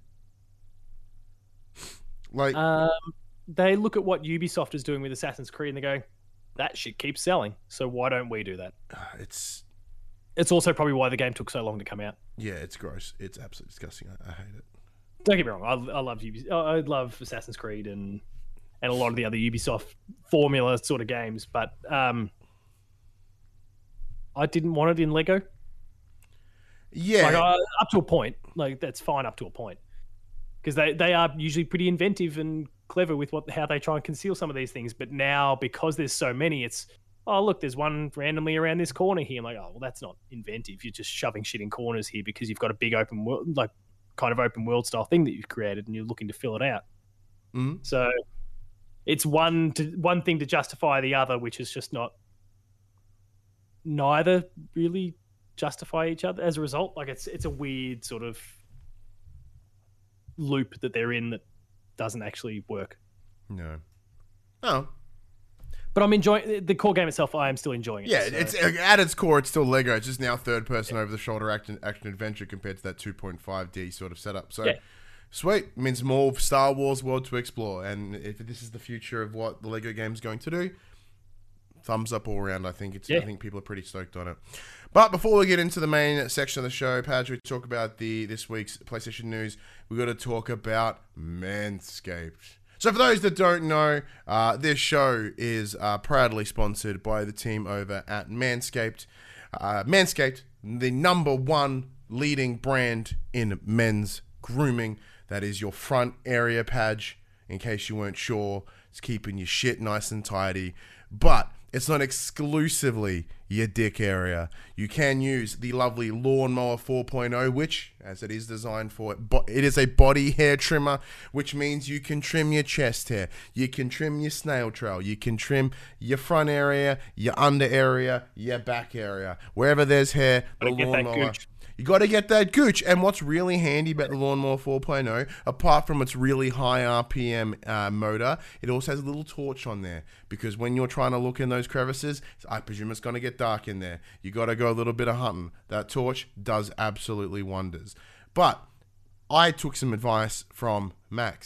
A: Like,
C: they look at what Ubisoft is doing with Assassin's Creed and they go, that shit keeps selling. So why don't we do that? It's also probably why the game took so long to come out.
A: Yeah, it's gross. It's absolutely disgusting. I hate it.
C: Don't get me wrong. I love Ubisoft. I love Assassin's Creed and a lot of the other Ubisoft formula sort of games, but I didn't want it in Lego.
A: Yeah,
C: like, up to a point. Like, that's fine up to a point, because they are usually pretty inventive and clever with how they try and conceal some of these things. But now, because there's so many, it's, oh look, there's one randomly around this corner here. I'm like, oh well, that's not inventive. You're just shoving shit in corners here because you've got a big open world, like kind of open world style thing that you've created, and you're looking to fill it out. So it's one thing to justify the other, which is just neither really justify each other as a result. Like, it's a weird sort of loop that they're in that doesn't actually work.
A: No. Oh.
C: But I'm enjoying the core game itself. I am still enjoying it.
A: Yeah, so. It's at its core, it's still Lego. It's just now third person over the shoulder action adventure compared to that 2.5D sort of setup. So sweet, means more Star Wars world to explore. And if this is the future of what the Lego game's going to do, thumbs up all around. I think I think people are pretty stoked on it. But before we get into the main section of the show, Padge, we talk about this week's PlayStation news. We got to talk about Manscaped. So for those that don't know, this show is proudly sponsored by the team over at Manscaped. Manscaped, the #1 leading brand in men's grooming. That is your front area, Padge. In case you weren't sure, it's keeping your shit nice and tidy. But it's not exclusively your dick area. You can use the lovely Lawnmower 4.0, which, as it is designed for, it is a body hair trimmer, which means you can trim your chest hair, you can trim your snail trail, you can trim your front area, your under area, your back area. Wherever there's hair, the Lawnmower... You got to get that gooch. And what's really handy about the Lawnmower 4.0, apart from its really high RPM motor, it also has a little torch on there. Because when you're trying to look in those crevices, I presume it's going to get dark in there. You got to go a little bit of hunting. That torch does absolutely wonders. But I took some advice from Max.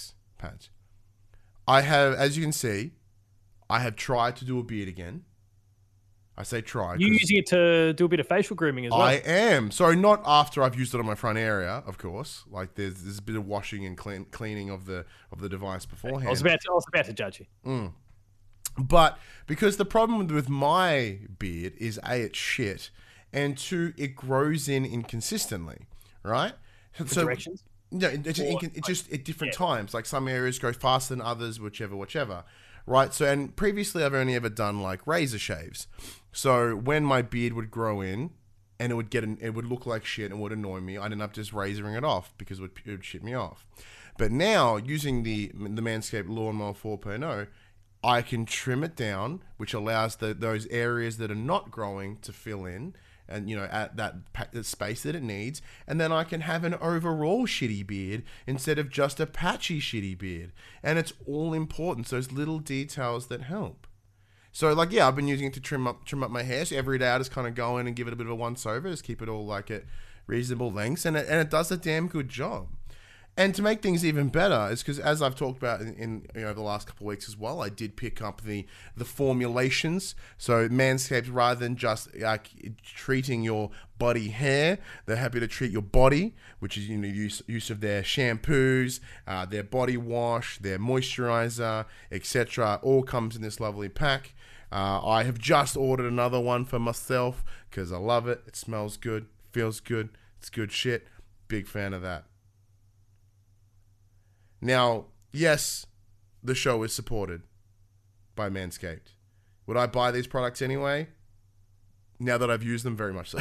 A: Pat. I have, as you can see, I have tried to do a beard again. I say try.
C: You using it to do a bit of facial grooming as well?
A: I am. So not after I've used it on my front area, of course. Like there's a bit of washing and cleaning of the device beforehand.
C: I was about to judge you.
A: But because the problem with my beard is A, it's shit, and 2, it grows in inconsistently, right? So
C: Directions?
A: no, it's just at different times. Like some areas grow faster than others, whichever. Right. So, and previously I've only ever done like razor shaves. So when my beard would grow in and it would look like shit and would annoy me, I'd end up just razoring it off because it would shit me off. But now using the Manscaped Lawnmower 4.0, I can trim it down, which allows those areas that are not growing to fill in, and at that space that it needs, and then I can have an overall shitty beard instead of just a patchy shitty beard, and it's all important. So those little details that help. So I've been using it to trim up my hair. So every day I just kind of go in and give it a bit of a once over, just keep it all like at reasonable lengths, and it does a damn good job. And to make things even better is because, as I've talked about in the last couple of weeks as well, I did pick up the formulations. So Manscaped, rather than just treating your body hair, they're happy to treat your body, which is use of their shampoos, their body wash, their moisturizer, etc. All comes in this lovely pack. I have just ordered another one for myself because I love it. It smells good, feels good, it's good shit. Big fan of that. Now, yes, the show is supported by Manscaped. Would I buy these products anyway? Now that I've used them, very much so.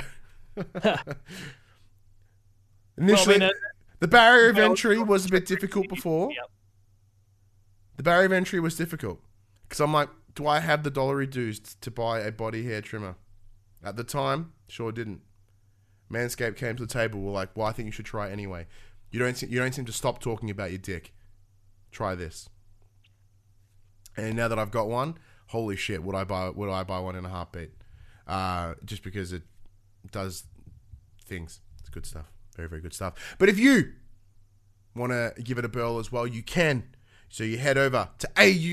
A: Initially, the barrier of entry was a bit difficult before. Yep. The barrier of entry was difficult because I'm like, do I have the dollar reduced to buy a body hair trimmer? At the time, sure didn't. Manscaped came to the table. We're like, well, I think you should try it anyway. You don't seem to stop talking about your dick. Try this. And now that I've got one, holy shit, would I buy one in a heartbeat? Just because it does things. It's good stuff. Very, very good stuff. But if you want to give it a burl as well, you can. So you head over to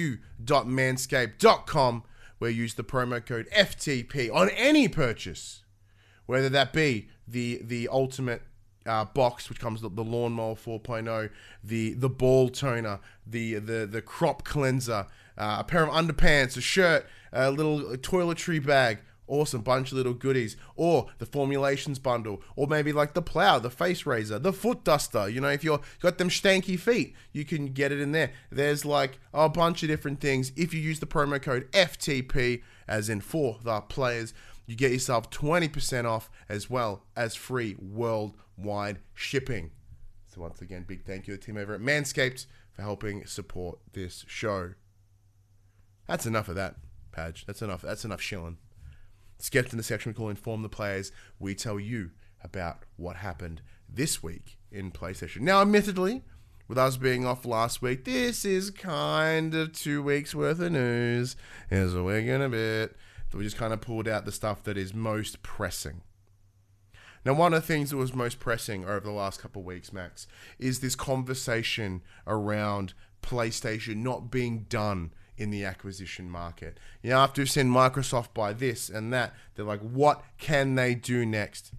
A: au.manscaped.com where you use the promo code FTP on any purchase, whether that be the ultimate box, which comes with the Lawnmower 4.0, the ball toner, the crop cleanser, a pair of underpants, a shirt, a little toiletry bag, awesome bunch of little goodies, or the formulations bundle, or maybe like the plow, the face razor, the foot duster. If you've got them stanky feet, you can get it in there. There's like a bunch of different things. If you use the promo code FTP, as in for the players, you get yourself 20% off as well as free worldwide shipping. So once again, big thank you to the team over at Manscaped for helping support this show. That's enough of that, Padge. That's enough shilling. Let's get to the section we call Inform the Players. We tell you about what happened this week in PlayStation. Now, admittedly, with us being off last week, this is kind of 2 weeks worth of news. As we're going a bit. We just kind of pulled out the stuff that is most pressing. Now, one of the things that was most pressing over the last couple of weeks, Max, is this conversation around PlayStation not being done in the acquisition market. After we've seen Microsoft buy this and that, they're like, what can they do next?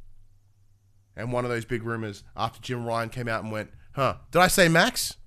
A: And one of those big rumors after Jim Ryan came out and went, did I say Max?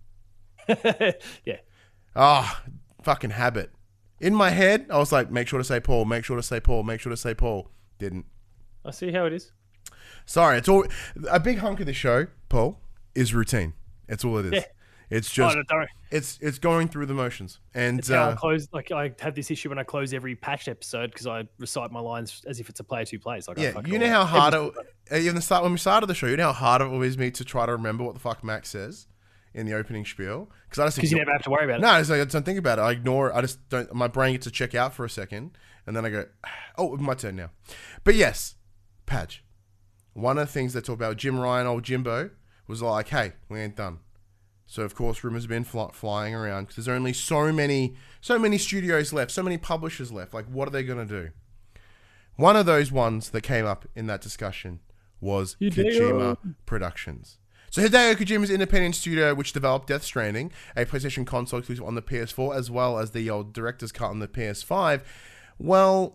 A: Yeah. Fucking habit. In my head, I was like, make sure to say Paul, make sure to say Paul, make sure to say Paul. Didn't.
C: I see how it is.
A: Sorry, it's all a big hunk of the show, Paul, is routine. It's all it is. Yeah. It's just it's going through the motions. And
C: it's how I close. Like I have this issue when I close every patched episode because I recite my lines as if it's a player who plays. Like
A: how hard when we started the show, you know how hard it was me to try to remember what the fuck Max says in the opening spiel, because
C: you never have to worry about it.
A: No, I just don't think about it. I ignore it. I just don't. My brain gets to check out for a second, and then I go, "Oh, my turn now." But yes, Padge. One of the things they talk about, Jim Ryan, old Jimbo, was like, "Hey, we ain't done." So of course, rumors have been flying around because there's only so many studios left, so many publishers left. Like, what are they gonna do? One of those ones that came up in that discussion was Kojima Productions. So Hideo Kojima's independent studio, which developed Death Stranding, a PlayStation console exclusive on the PS4, as well as the old director's cut on the PS5, well,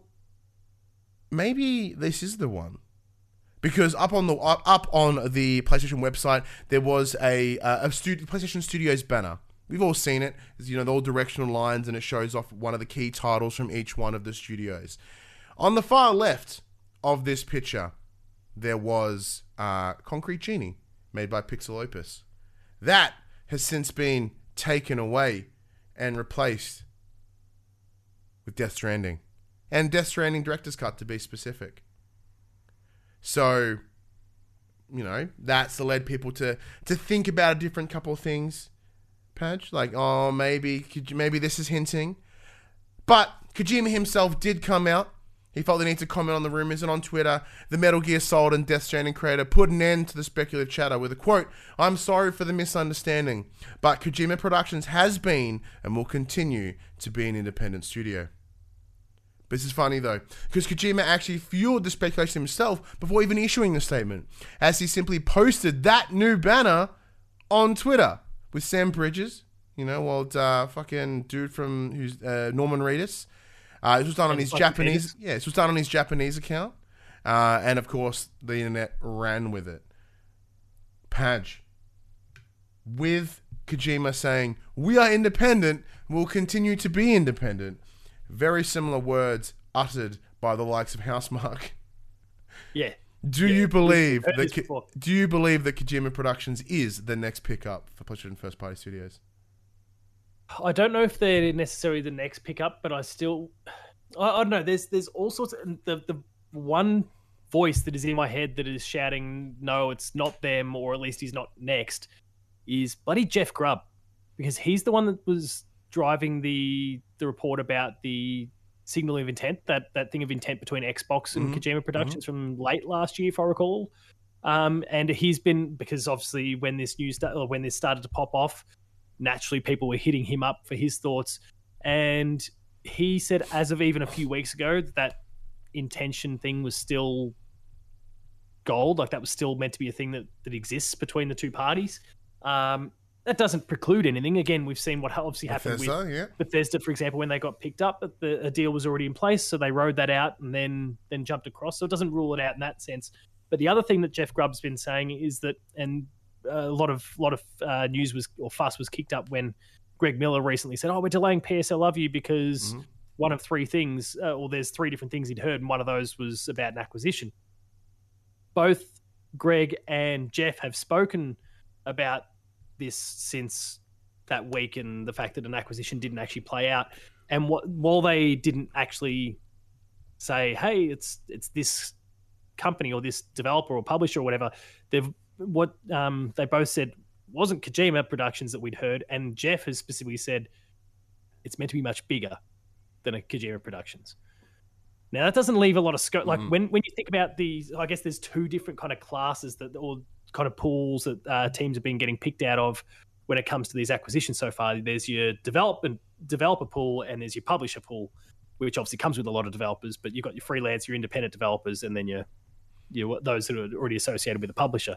A: maybe this is the one. Because up on the PlayStation website, there was a PlayStation Studios banner. We've all seen it. It's, the all directional lines, and it shows off one of the key titles from each one of the studios. On the far left of this picture, there was Concrete Genie, made by Pixel Opus. That has since been taken away and replaced with Death Stranding. And Death Stranding Director's Cut, to be specific. So, that's led people to think about a different couple of things. Padge, like, oh, maybe this is hinting. But Kojima himself did come out. He felt the need to comment on the rumors, and on Twitter, the Metal Gear Solid and Death Stranding creator put an end to the speculative chatter with a quote, "I'm sorry for the misunderstanding, but Kojima Productions has been and will continue to be an independent studio." This is funny though, because Kojima actually fueled the speculation himself before even issuing the statement, as he simply posted that new banner on Twitter with Sam Bridges, old fucking dude from Norman Reedus. This was done on his Japanese. Yeah, this was done on his Japanese account, and of course the internet ran with it. Padge, with Kojima saying, "We are independent. We'll continue to be independent." Very similar words uttered by the likes of Housemarque.
C: Yeah.
A: Do you believe that Kojima Productions is the next pickup for PlayStation First Party Studios?
C: I don't know if they're necessarily the next pickup, but I don't know. There's all sorts of the one voice that is in my head that is shouting, "No, it's not them," or at least he's not next, is bloody Jeff Grubb, because he's the one that was driving the report about the signal of intent, that thing of intent between Xbox and Kojima Productions from late last year, if I recall. And he's been, because obviously when this started to pop off, naturally people were hitting him up for his thoughts. And he said, as of even a few weeks ago, that intention thing was still gold. Like, that was still meant to be a thing that exists between the two parties. That doesn't preclude anything. Again, we've seen what obviously happened with Bethesda, for example, when they got picked up, but a deal was already in place, so they rode that out and then jumped across. So it doesn't rule it out in that sense. But the other thing that Jeff Grubb's been saying is that, and a lot of news fuss was kicked up when Greg Miller recently said, "Oh, we're delaying PSL Love You because one of three things, or there's three different things he'd heard, and one of those was about an acquisition." Both Greg and Jeff have spoken about this since that week, and the fact that an acquisition didn't actually play out. And while they didn't actually say, "Hey, it's this company or this developer or publisher or whatever," they both said wasn't Kojima Productions that we'd heard, and Jeff has specifically said it's meant to be much bigger than a Kojima Productions. Now, that doesn't leave a lot of scope. Like, when you think about these, I guess there's two different kind of classes or kind of pools that teams have been getting picked out of when it comes to these acquisitions so far. There's your developer pool, and there's your publisher pool, which obviously comes with a lot of developers, but you've got your freelance, your independent developers, and then your those that are already associated with the publisher.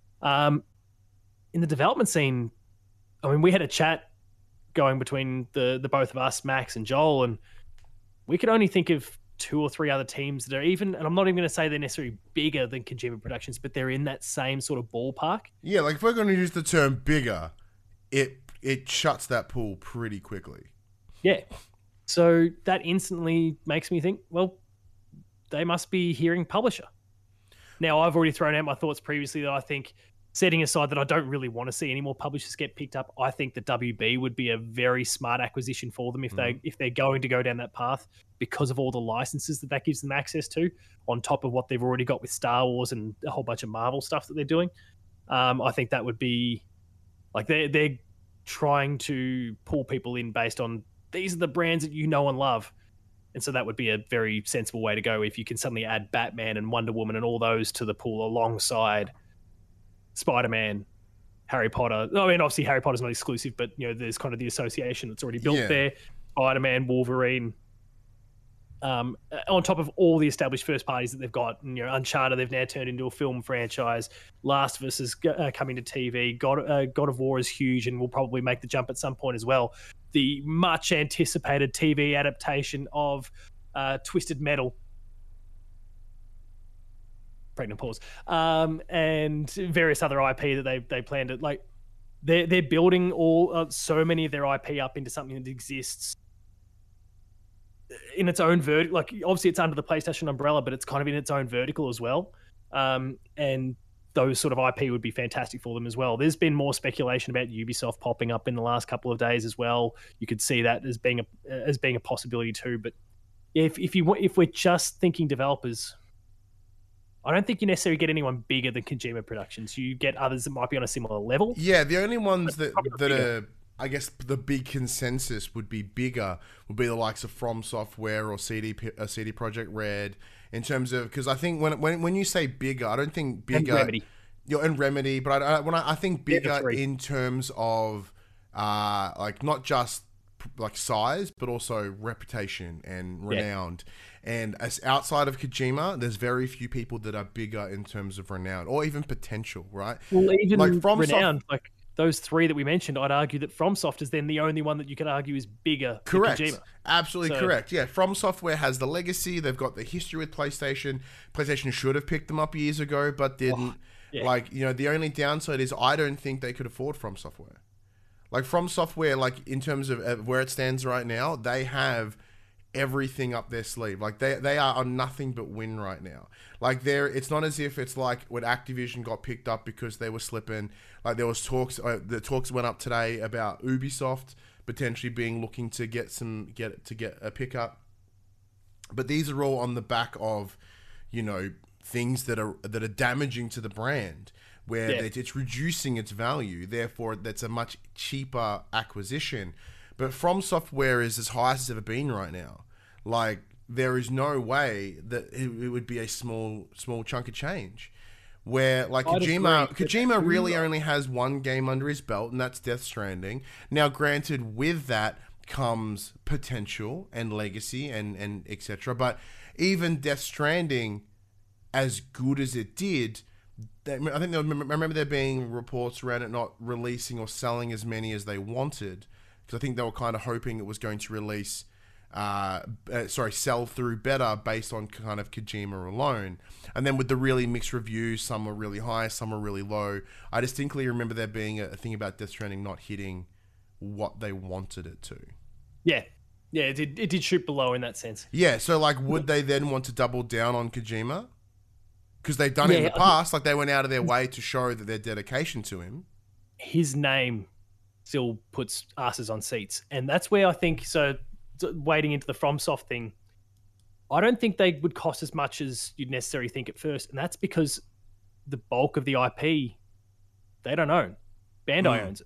C: In the development scene, I mean, we had a chat going between the both of us, Max and Joel, and we could only think of two or three other teams that are even, and I'm not even going to say they're necessarily bigger than Kojima Productions, but they're in that same sort of ballpark.
A: Yeah, like if we're going to use the term bigger, it shuts that pool pretty quickly. Yeah.
C: So that instantly makes me think, well, they must be hearing publisher. Now, I've already thrown out my thoughts previously that I think, setting aside that I don't really want to see any more publishers get picked up, I think that WB would be a very smart acquisition for them if they're going to go down that path, because of all the licenses that gives them access to, on top of what they've already got with Star Wars and a whole bunch of Marvel stuff that they're doing. I think that would be, like, they're trying to pull people in based on, these are the brands that you know and love. And so that would be a very sensible way to go if you can suddenly add Batman and Wonder Woman and all those to the pool alongside Spider-Man, Harry Potter. I mean, obviously Harry Potter's not exclusive, but there's kind of the association that's already built there. Spider-Man, Wolverine. on top of all the established first parties that they've got. You know, Uncharted they've now turned into a film franchise. Last of Us is coming to TV. God of War is huge and will probably make the jump at some point as well. The much anticipated TV adaptation of Twisted Metal. Pregnant pause. And various other IP that they plan to like. They're building so many of their IP up into something that exists in its own vertical. Like obviously it's under the PlayStation umbrella, but it's kind of in its own vertical as well. And those sort of IP would be fantastic for them as well. There's been more speculation about Ubisoft popping up in the last couple of days as well. You could see that as being a possibility too. But if we're just thinking developers, I don't think you necessarily get anyone bigger than Kojima Productions. You get others that might be on a similar level.
A: Yeah, the only ones that are, I guess, the big consensus would be bigger would be the likes of From Software or CD Projekt Red. In terms of, because I think when you say bigger, I don't think bigger.
C: And Remedy.
A: And Remedy, but I think bigger in terms of like not just like size, but also reputation and renowned. Yeah. And as outside of Kojima, there's very few people that are bigger in terms of renown or even potential, right?
C: Well, even like from renowned, like those three that we mentioned, I'd argue that FromSoft is then the only one that you could argue is bigger than Kojima.
A: Absolutely correct. Yeah, From Software has the legacy. They've got the history with PlayStation. PlayStation should have picked them up years ago, but didn't. Yeah. Like, you know, the only downside is I don't think they could afford From Software. Like, From Software, like, in terms of where it stands right now, they have everything up their sleeve. Like, they are on nothing but win right now. Like, it's not as if it's like when Activision got picked up because they were slipping. Like, there was talks, the talks went up today about Ubisoft potentially looking to get a pickup. But these are all on the back of, you know, things that are damaging to the brand, where it's reducing its value. Therefore, that's a much cheaper acquisition. But From Software is as high as it's ever been right now. Like, there is no way that it would be a small chunk of change. Where, like, Kojima really only has one game under his belt, and that's Death Stranding. Now, granted, with that comes potential and legacy and etc. But even Death Stranding, as good as it did, I remember there being reports around it not releasing or selling as many as they wanted, because I think they were kind of hoping it was going to release, sell through better based on kind of Kojima alone. And then with the really mixed reviews, some were really high, some were really low. I distinctly remember there being a thing about Death Stranding not hitting what they wanted it to.
C: Yeah. Yeah, it did shoot below in that sense.
A: Yeah, so like, would they then want to double down on Kojima? Because they've done it in the past. Like, they went out of their way to show that their dedication to him.
C: His name still puts asses on seats. And that's where I think, so wading into the FromSoft thing, I don't think they would cost as much as you'd necessarily think at first. And that's because the bulk of the IP, they don't own. Bandai owns it.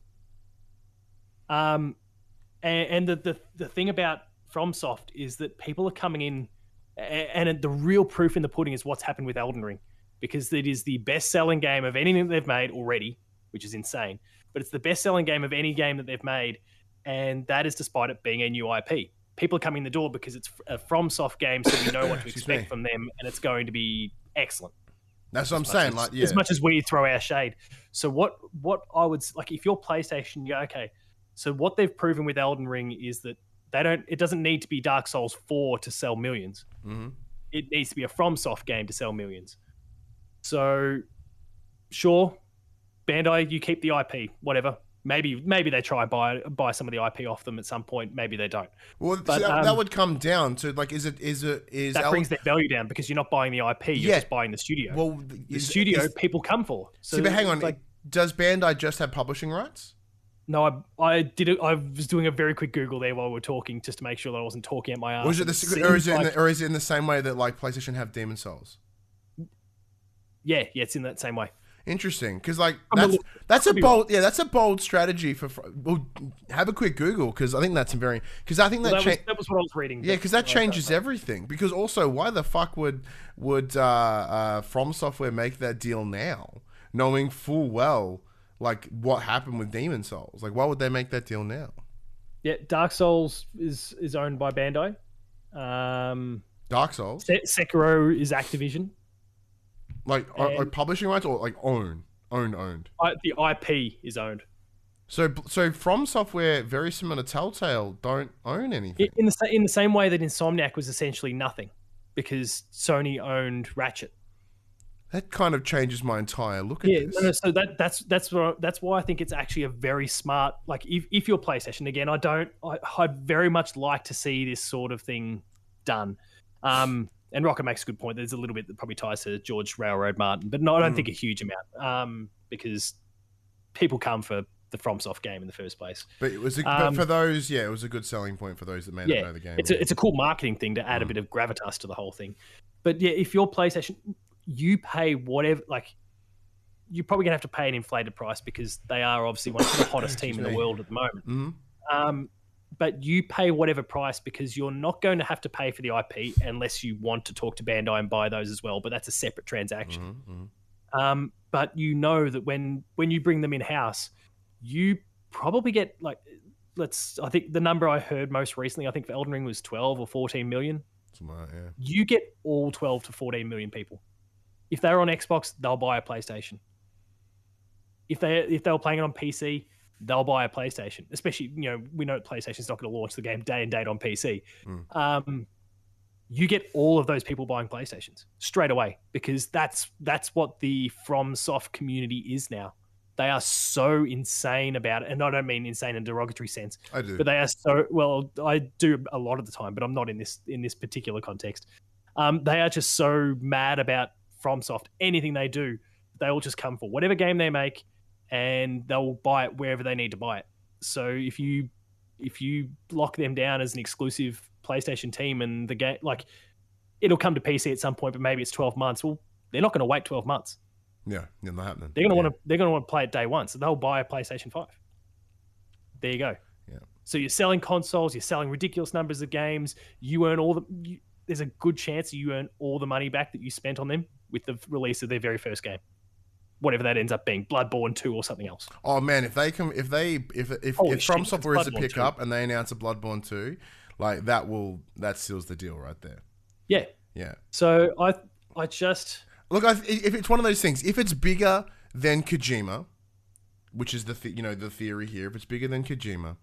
C: And the thing about FromSoft is that people are coming in, and the real proof in the pudding is what's happened with Elden Ring, because it is the best-selling game of anything they've made already, which is insane. But it's the best-selling game of any game that they've made, and that is despite it being a new IP. People are coming in the door because it's a FromSoft game, so we know what to expect from them, and it's going to be excellent.
A: That's what I'm saying.
C: As much as we throw our shade. So what I would, like, if you're PlayStation, you go, okay, so what they've proven with Elden Ring is that it doesn't need to be Dark Souls 4 to sell millions. Mm-hmm. It needs to be a FromSoft game to sell millions. So, sure, Bandai, you keep the IP, whatever. Maybe they try and buy some of the IP off them at some point. Maybe they don't.
A: Well, but, that would come down to, like, is that
C: brings their value down, because you're not buying the IP, you're just buying the studio. Well, the studio people come for. So,
A: but hang on, like, does Bandai just have publishing rights?
C: No, I did it. I was doing a very quick Google there while we were talking, just to make sure that I wasn't talking at my ass.
A: Or is it in the same way that, like, PlayStation have Demon's Souls?
C: Yeah, it's in that same way.
A: Interesting, because, like, that's a bold strategy for. Well, have a quick Google, because I think that's because I think that
C: was what I was reading.
A: Yeah, because that changes everything. Because also, why the fuck would From Software make that deal now, knowing full well, like, what happened with Demon's Souls? Like, why would they make that deal now?
C: Yeah, Dark Souls is owned by Bandai.
A: Dark Souls,
C: Sekiro is Activision.
A: like publishing rights or like owned.
C: The IP is owned.
A: So From Software, very similar to Telltale, don't own anything.
C: In the same way that Insomniac was essentially nothing, because Sony owned Ratchet.
A: That kind of changes my entire look at this.
C: No, so that's why I think it's actually a very smart. Like if you're PlayStation, again, I'd very much like to see this sort of thing done. And Rocket makes a good point. There's a little bit that probably ties to George Railroad Martin, but no, I don't think a huge amount, because people come for the FromSoft game in the first place.
A: But it was, but for those, it was a good selling point for those that may not know the game.
C: It's a cool marketing thing to add a bit of gravitas to the whole thing. But yeah, if you're PlayStation, you pay whatever. Like, you're probably gonna have to pay an inflated price because they are obviously one of the hottest team in the world at the moment.
A: Mm-hmm.
C: But you pay whatever price because you're not going to have to pay for the IP unless you want to talk to Bandai and buy those as well. But that's a separate transaction.
A: Mm-hmm.
C: But you know that when you bring them in house, you probably get I think the number I heard most recently, I think for Elden Ring was 12 or 14 million.
A: Yeah.
C: You get all 12 to 14 million people. If they're on Xbox, they'll buy a PlayStation. If they were playing it on PC, they'll buy a PlayStation. Especially, we know PlayStation's not going to launch the game day and date on PC. You get all of those people buying PlayStations straight away because that's what the FromSoft community is now. They are so insane about it, and I don't mean insane in a derogatory sense.
A: I do,
C: but they are so well. I do a lot of the time, but I'm not in this particular context. They are just so mad about FromSoft. Anything they do, they will just come for whatever game they make, and they'll buy it wherever they need to buy it. So if you lock them down as an exclusive PlayStation team and the game, like, it'll come to PC at some point, but maybe it's 12 months. Well, they're not going to wait 12 months.
A: Yeah, not happening.
C: They're going to want to play it day one, so they'll buy a PlayStation 5. There you go.
A: Yeah.
C: So you're selling consoles, you're selling ridiculous numbers of games. You earn there's a good chance you earn all the money back that you spent on them with the release of their very first game, whatever that ends up being, Bloodborne 2 or something else.
A: Oh man, if FromSoft is to pick up and they announce a Bloodborne 2, like that seals the deal right there.
C: Yeah.
A: Yeah.
C: So I just
A: look. If it's one of those things, if it's bigger than Kojima, which is the theory here, if it's bigger than Kojima,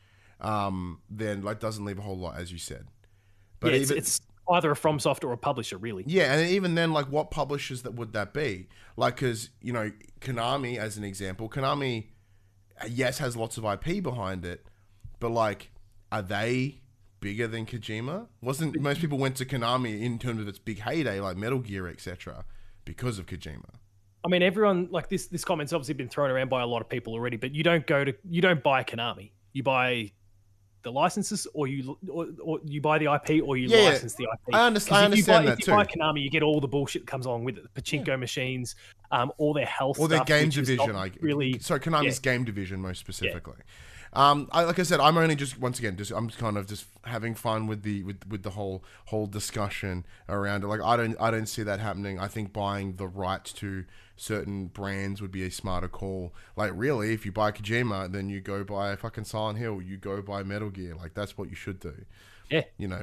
A: then doesn't leave a whole lot, as you said. But
C: it's either a FromSoft or a publisher, really.
A: Yeah, and even then, what publishers would that be? Because Konami, as an example, Konami, yes, has lots of IP behind it, but are they bigger than Kojima? Most people went to Konami in terms of its big heyday, like Metal Gear, etc., because of Kojima. I
C: mean, everyone this comment's obviously been thrown around by a lot of people already, but you don't buy Konami. You buy the licenses, or you buy the IP, or you license the IP.
A: I understand that
C: too. If you buy Konami, you get all the bullshit that comes along with it: the pachinko machines, all their health,
A: or
C: their
A: game division. Konami's game division, most specifically.
C: Yeah.
A: Like I said, I'm only I'm kind of just having fun with the whole discussion around it. I don't see that happening. I think buying the rights to certain brands would be a smarter call. Really, if you buy Kojima, then you go buy fucking Silent Hill, you go buy Metal Gear. That's what you should do.
C: Yeah.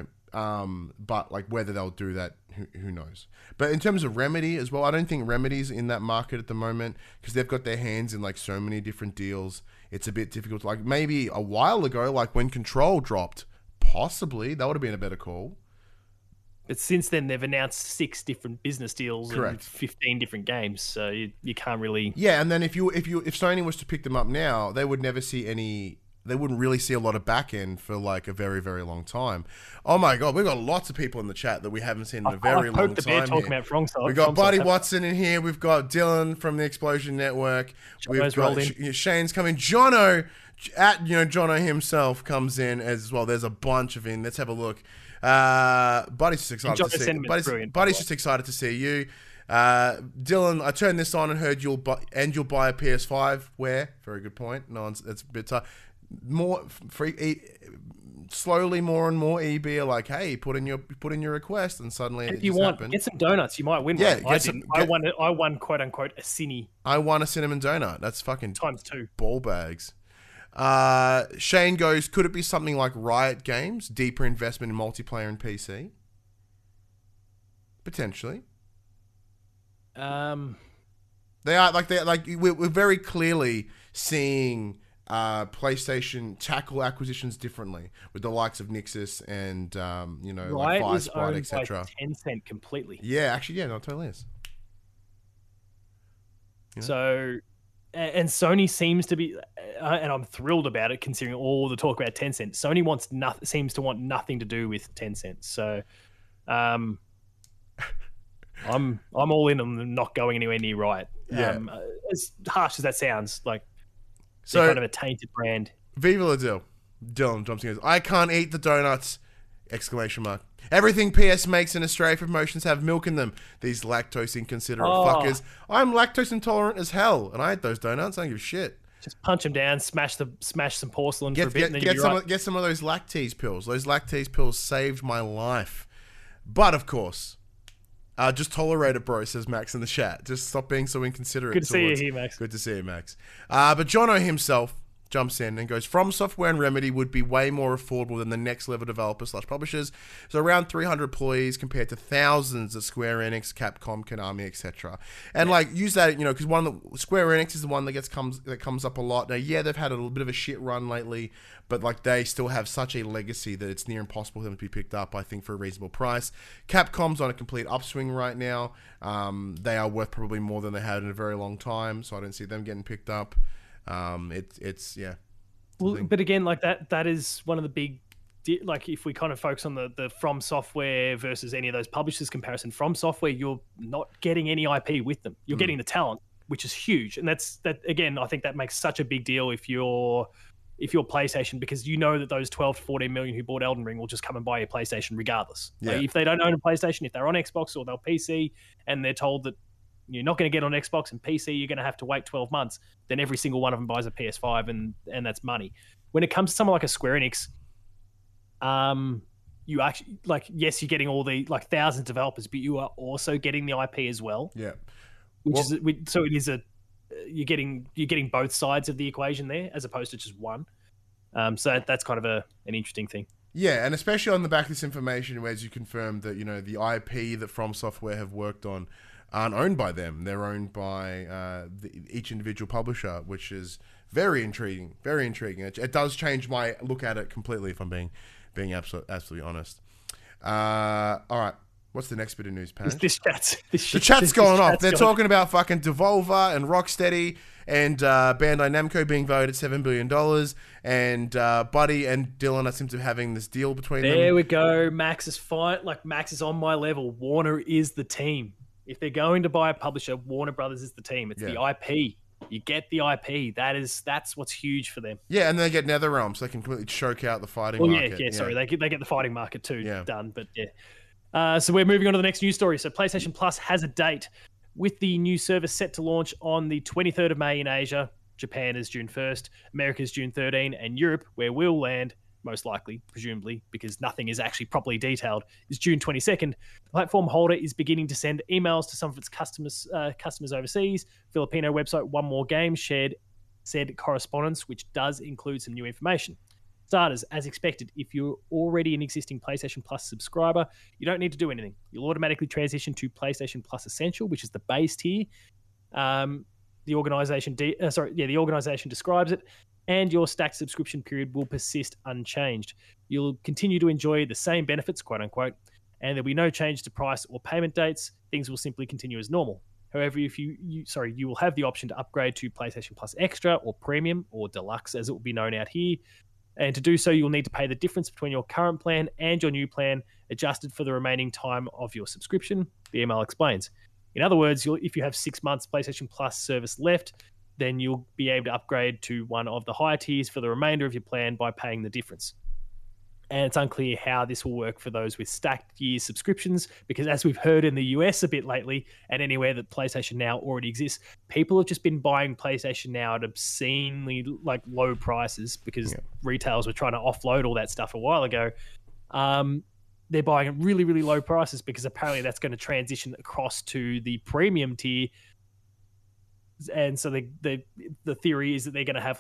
A: But whether they'll do that, who knows? But in terms of Remedy as well, I don't think Remedy's in that market at the moment because they've got their hands in so many different deals. It's a bit difficult. Maybe a while ago, when Control dropped, possibly that would have been a better call.
C: But since then, they've announced 6 different business deals.
A: Correct.
C: And 15 different games, so you can't really.
A: Yeah, and then if Sony was to pick them up now, they would never see any. They wouldn't really see a lot of back end for a very, very long time. Oh my god, we've got lots of people in the chat that we haven't seen in a very long time.
C: Talking about FromSoft.
A: We've got Buddy Watson in here. We've got Dylan from the Explosion Network. We've got Shane's coming. Jono Jono himself comes in as well. There's a bunch of in. Let's have a look. Buddy's just excited to see. Buddy's just excited to see you. Dylan, I turned this on and heard you'll buy a PS5. Where? Very good point. That's a bit tough. More free, slowly more and more EB are like, hey, put in your request, and suddenly
C: if you want, get some donuts, you might win one. I won quote unquote a cine.
A: I won a cinnamon donut. That's fucking
C: times 2
A: ball bags. Shane goes, could it be something like Riot Games, deeper investment in multiplayer and PC? Potentially. We're very clearly seeing PlayStation tackle acquisitions differently with the likes of Nixxes and
C: Riot
A: like
C: is
A: Firesquad,
C: owned by
A: etc.
C: Tencent completely.
A: Yeah, actually, no, it totally is. Yeah.
C: So, and Sony seems to be, and I'm thrilled about it considering all the talk about Tencent. Sony seems to want nothing to do with Tencent. So, I'm all in on them not going anywhere near Riot.
A: Yeah.
C: As harsh as that sounds, like
A: So
C: they're kind of a tainted brand.
A: Viva la Dill. Dylan jumps in and goes, I can't eat the donuts! Exclamation mark. Everything PS makes in Australia for promotions have milk in them. These lactose inconsiderate fuckers. I'm lactose intolerant as hell, and I ate those donuts. I don't give a shit.
C: Just punch them down, smash some porcelain for a bit, and then
A: get
C: you'll
A: some
C: be right.
A: get some of those lactase pills. Those lactase pills saved my life. But of course, just tolerate it, bro, says Max in the chat. Just stop being so inconsiderate.
C: Good to see you here, Max.
A: Good to see you, Max. But Jono himself jumps in and goes, From Software and Remedy would be way more affordable than the next level developers / publishers. So around 300 employees compared to thousands at Square Enix, Capcom, Konami, etc. And use that, because Square Enix is the one that comes up a lot. Now, yeah, they've had a little bit of a shit run lately, but they still have such a legacy that it's near impossible for them to be picked up, I think, for a reasonable price. Capcom's on a complete upswing right now. They are worth probably more than they had in a very long time, so I don't see them getting picked up. It's
C: Well, but again, that is one of the big, if we kind of focus on the From Software versus any of those publishers comparison, From Software, you're not getting any IP with them. You're getting the talent, which is huge. And that again, I think that makes such a big deal if you're PlayStation, because you know that those 12 to 14 million who bought Elden Ring will just come and buy your PlayStation regardless.
A: Yeah.
C: If they don't own a PlayStation, if they're on Xbox or they're PC and they're told that you're not going to get on Xbox and PC, you're going to have to wait 12 months, then every single one of them buys a PS5 and that's money. When it comes to someone like a Square Enix, you actually, yes, you're getting all the thousands of developers, but you are also getting the IP as well.
A: Yeah.
C: You're getting both sides of the equation there as opposed to just one. So that's kind of an interesting thing.
A: Yeah, and especially on the back of this information, as you confirmed that, the IP that From Software have worked on aren't owned by them. They're owned by each individual publisher, which is very intriguing. Very intriguing. It does change my look at it completely, if I'm being absolutely honest. All right. What's the next bit of news, Paige?
C: The
A: chat's going off. They're talking about fucking Devolver and Rocksteady and Bandai Namco being valued at $7 billion. And Buddy and Dylan seem to be having this deal between them.
C: There we go. Max is fine. Max is on my level. Warner is the team. If they're going to buy a publisher, Warner Brothers is the team. It's the IP. You get the IP. That's what's huge for them.
A: Yeah, and they get NetherRealm, so they can completely choke out the fighting market.
C: Yeah. Sorry, they get the fighting market too done. But yeah. So we're moving on to the next news story. So PlayStation Plus has a date with the new service set to launch on the 23rd of May in Asia. Japan is June 1st, America is June 13, and Europe, where we'll land, most likely, presumably, because nothing is actually properly detailed, is June 22nd. The platform holder is beginning to send emails to some of its customers overseas. Filipino website One More Games shared said correspondence, which does include some new information. Starters, as expected, if you're already an existing PlayStation Plus subscriber, you don't need to do anything. You'll automatically transition to PlayStation Plus Essential, which is the base tier. The organization describes it, and your stacked subscription period will persist unchanged. You'll continue to enjoy the same benefits, quote unquote, and there'll be no change to price or payment dates. Things will simply continue as normal. However, if you will have the option to upgrade to PlayStation Plus Extra or Premium or Deluxe, as it will be known out here. And to do so, you'll need to pay the difference between your current plan and your new plan, adjusted for the remaining time of your subscription, the email explains. In other words, if you have 6 months PlayStation Plus service left, then you'll be able to upgrade to one of the higher tiers for the remainder of your plan by paying the difference. And it's unclear how this will work for those with stacked year subscriptions, because as we've heard in the US a bit lately, and anywhere that PlayStation Now already exists, people have just been buying PlayStation Now at obscenely low prices because retailers were trying to offload all that stuff a while ago. They're buying at really, really low prices because apparently that's going to transition across to the premium tier. And so the theory is that they're going to have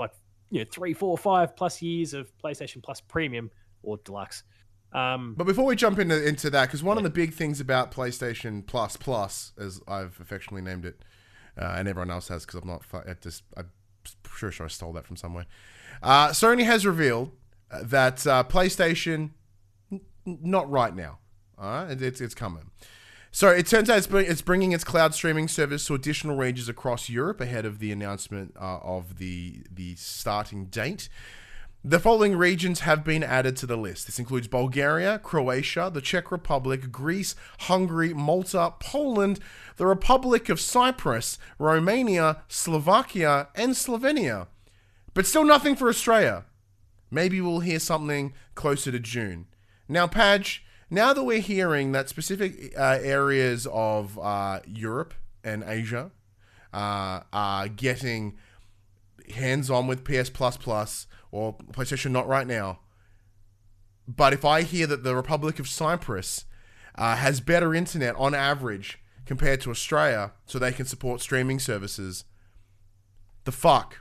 C: 3, 4, 5+ years of PlayStation Plus Premium or Deluxe.
A: But before we jump into that, because one of the big things about PlayStation Plus, as I've affectionately named it, and everyone else has, because I'm sure I stole that from somewhere. Sony has revealed that PlayStation, not right now. All right, it's coming. So it turns out it's bringing its cloud streaming service to additional regions across Europe ahead of the announcement of the starting date. The following regions have been added to the list. This includes Bulgaria, Croatia, the Czech Republic, Greece, Hungary, Malta, Poland, the Republic of Cyprus, Romania, Slovakia, and Slovenia. But still nothing for Australia. Maybe we'll hear something closer to June. Now, Padge, now that we're hearing that specific areas of Europe and Asia are getting hands-on with PS Plus or PlayStation Not right now, but if I hear that the Republic of Cyprus has better internet on average compared to Australia so they can support streaming services, the fuck?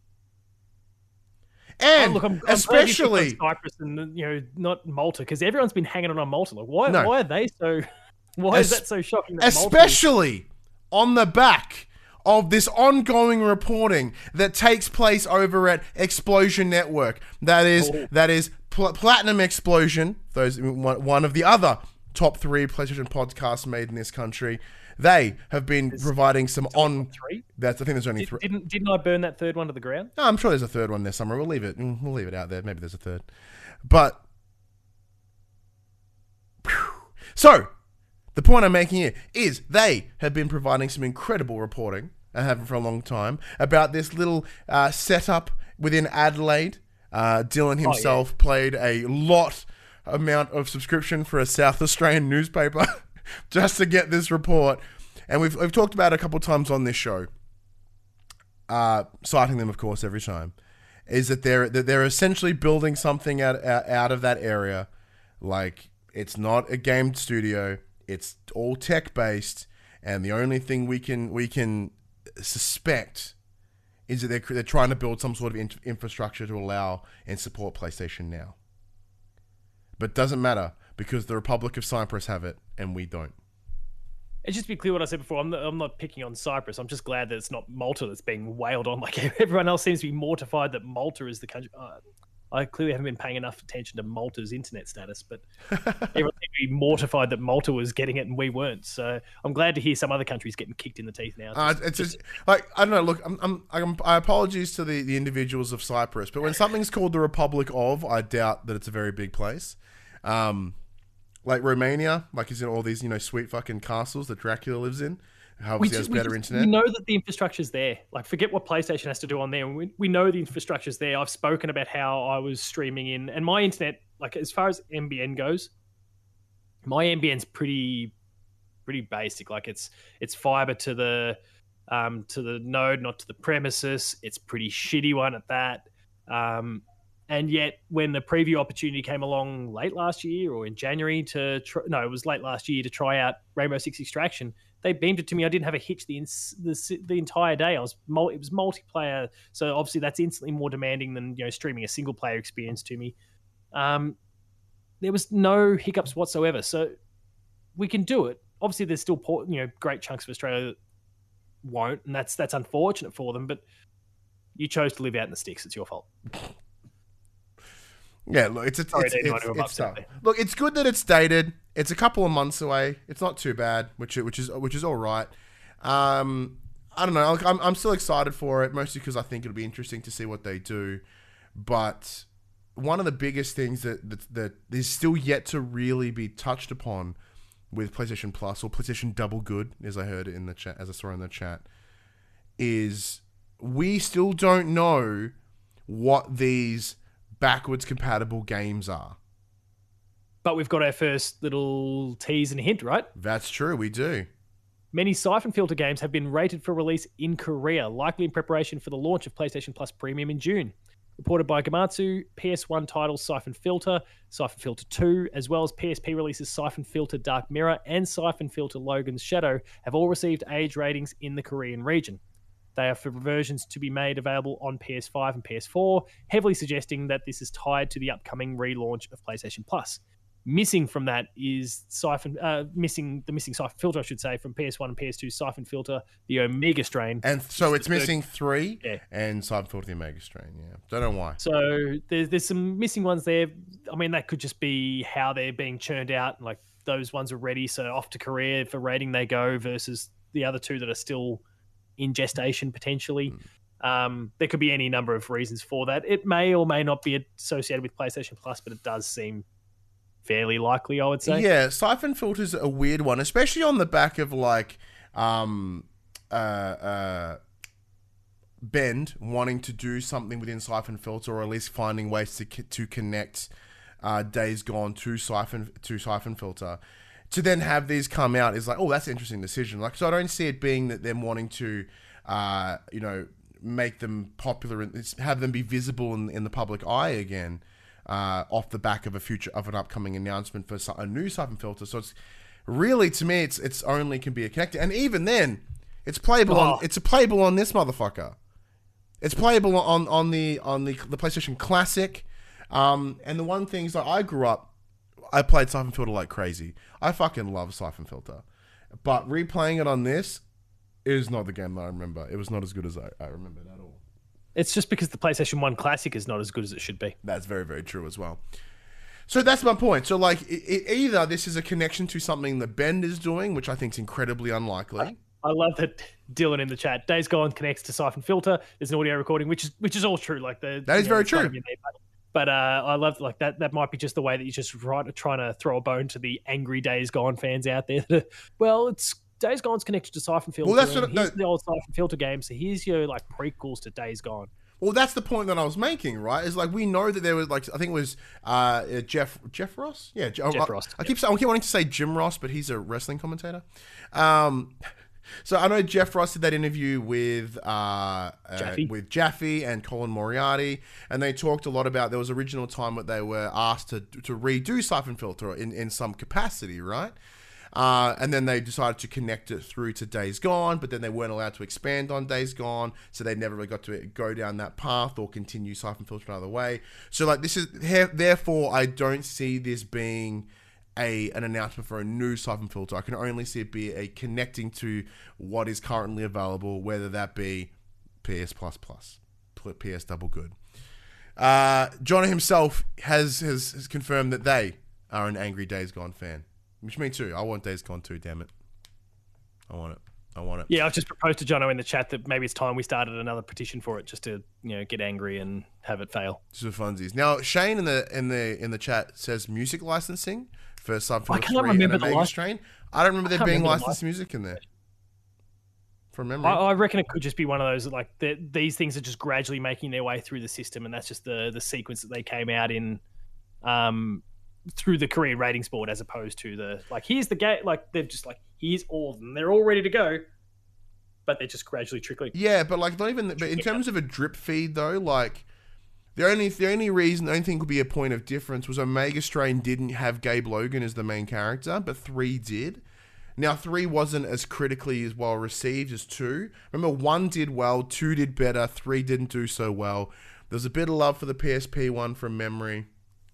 A: And I'm especially
C: Cyprus and not Malta, because everyone's been hanging on Malta. Like, why are they so? Why is that so shocking? That
A: especially on the back of this ongoing reporting that takes place over at Explosion Network. That is Platinum Explosion. Those one of the other top 3 PlayStation podcasts made in this country. They have been providing some on
C: 3.
A: I think there's only 3.
C: Didn't I burn that third one to the ground?
A: No, I'm sure there's a third one this summer. We'll leave it out there. Maybe there's a third. But so the point I'm making here is they have been providing some incredible reporting, and have for a long time, about this little setup within Adelaide. Dylan himself played a amount of subscription for a South Australian newspaper just to get this report. And we've talked about it a couple of times on this show, citing them, of course, every time, is that they're essentially building something out of that area. Like, it's not a game studio, it's all tech-based, and the only thing we can suspect is that they're trying to build some sort of infrastructure to allow and support PlayStation Now. But it doesn't matter, because the Republic of Cyprus have it and we don't.
C: And just to be clear what I said before, I'm not picking on Cyprus. I'm just glad that it's not Malta that's being wailed on. Like, everyone else seems to be mortified that Malta is the country. I clearly haven't been paying enough attention to Malta's internet status, but everyone seemed to be mortified that Malta was getting it and we weren't. So I'm glad to hear some other countries getting kicked in the teeth now.
A: It's just like, I don't know. Look, I apologize to the individuals of Cyprus, but when something's called the Republic of, I doubt that it's a very big place. Like Romania, like is in all these sweet fucking castles that Dracula lives in. Obviously has better internet.
C: We know that the infrastructure's there. Like, forget what PlayStation has to do on there. We know the infrastructure's there. I've spoken about how I was streaming in, and my internet, like as far as NBN goes, my NBN's pretty basic. Like it's fiber to the node, not to the premises. It's pretty shitty one at that. And yet, when the preview opportunity came along late last year or in January it was late last year to try out Rainbow Six Extraction, they beamed it to me. I didn't have a hitch the entire day. It was multiplayer, so obviously that's instantly more demanding than streaming a single player experience to me. There was no hiccups whatsoever, so we can do it. Obviously, there's still great chunks of Australia that won't, and that's unfortunate for them. But you chose to live out in the sticks. It's your fault.
A: Yeah, look, it's tough. Look, it's good that it's dated. It's a couple of months away. It's not too bad, which is all right. I don't know. I'm still excited for it, mostly because I think it'll be interesting to see what they do. But one of the biggest things that is still yet to really be touched upon with PlayStation Plus, or PlayStation Double Good, as I heard it in the chat, as I saw in the chat, is we still don't know what these backwards compatible games are.
C: But we've got our first little tease and hint, right?
A: That's true, we do.
C: Many Siphon Filter games have been rated for release in Korea, likely in preparation for the launch of PlayStation Plus Premium in June. Reported by Gamatsu, PS1 titles Siphon Filter 2, as well as PSP releases Siphon Filter Dark Mirror and Siphon Filter Logan's Shadow have all received age ratings in the Korean region. They are for versions to be made available on PS5 and PS4, heavily suggesting that this is tied to the upcoming relaunch of PlayStation Plus. Missing from that is the missing Siphon Filter, I should say, from PS1 and PS2 Siphon Filter, the Omega strain.
A: And so it's missing 3
C: Yeah.
A: and Siphon Filter the Omega strain. Yeah, don't know why.
C: So there's some missing ones there. I mean, that could just be how they're being churned out. Like those ones are ready, so off to Korea for rating they go versus the other two that are still in gestation potentially. There could be any number of reasons for that. It may or may not be associated with PlayStation Plus, but it does seem fairly likely, I would say.
A: Yeah, Siphon Filter's a weird one, especially on the back of like Bend wanting to do something within Siphon Filter, or at least finding ways to connect Days Gone to Siphon Filter. To then have these come out is like, oh, that's an interesting decision. Like, so I don't see it being that them wanting to, make them popular and have them be visible in the public eye again. Off the back of an upcoming announcement for a new Siphon Filter. So it's really, to me, it's only can be a connector, and even then, it's playable on this motherfucker. It's playable on the PlayStation Classic, and the one thing is that I grew up, I played Siphon Filter like crazy. I fucking love Siphon Filter, but replaying it on this is not the game that I remember. It was not as good as I remember it at all.
C: It's just because the PlayStation 1 Classic is not as good as it should be.
A: That's very, very true as well. So that's my point. So, like, either this is a connection to something that Bend is doing, which I think is incredibly unlikely.
C: I love that Dylan in the chat. Days Gone connects to Siphon Filter. There's an audio recording, which is all true. Like that
A: is very true.
C: But I love like that. That might be just the way that you're just trying to throw a bone to the angry Days Gone fans out there. Well, it's Days Gone's connected to Siphon Filter.
A: Well, that's
C: the old Siphon Filter game. So here's your like prequels to Days Gone.
A: Well, that's the point that I was making, right? Is like we know that there was like I think it was Jeff Ross, yeah, Jeff Ross. I keep wanting to say Jim Ross, but he's a wrestling commentator. So I know Jeff Ross did that interview with Jaffe and Colin Moriarty, and they talked a lot about there was original time that they were asked to redo Siphon Filter in some capacity, right? And then they decided to connect it through to Days Gone, but then they weren't allowed to expand on Days Gone, so they never really got to go down that path or continue Siphon Filter another way. So, like, this is therefore I don't see this being an announcement for a new Siphon Filter. I can only see it be a connecting to what is currently available, whether that be PS Plus, PS Double Good. John himself has confirmed that they are an angry Days Gone fan. Which me too. I want Days Gone too, damn it. I want it. Yeah,
C: I've just proposed to Jono in the chat that maybe it's time we started another petition for it, just to get angry and have it fail.
A: Just for funsies. Now Shane in the chat says music licensing for Siphon Filter 3 and Omega Strain. I don't remember there being licensed music in there. From memory.
C: I reckon it could just be one of those like these things are just gradually making their way through the system, and that's just the sequence that they came out in. Through the Korean ratings board, as opposed to the like here's the game, like they've just like here's all of them, they're all ready to go, but they're just gradually trickling.
A: Yeah, but like not even. But in terms of a drip feed though, like the only thing could be a point of difference was Omega Strain didn't have Gabe Logan as the main character, but 3 did. Now 3 wasn't as critically as well received as 2. Remember, 1 did well, 2 did better, 3 didn't do so well. There's a bit of love for the PSP one from memory.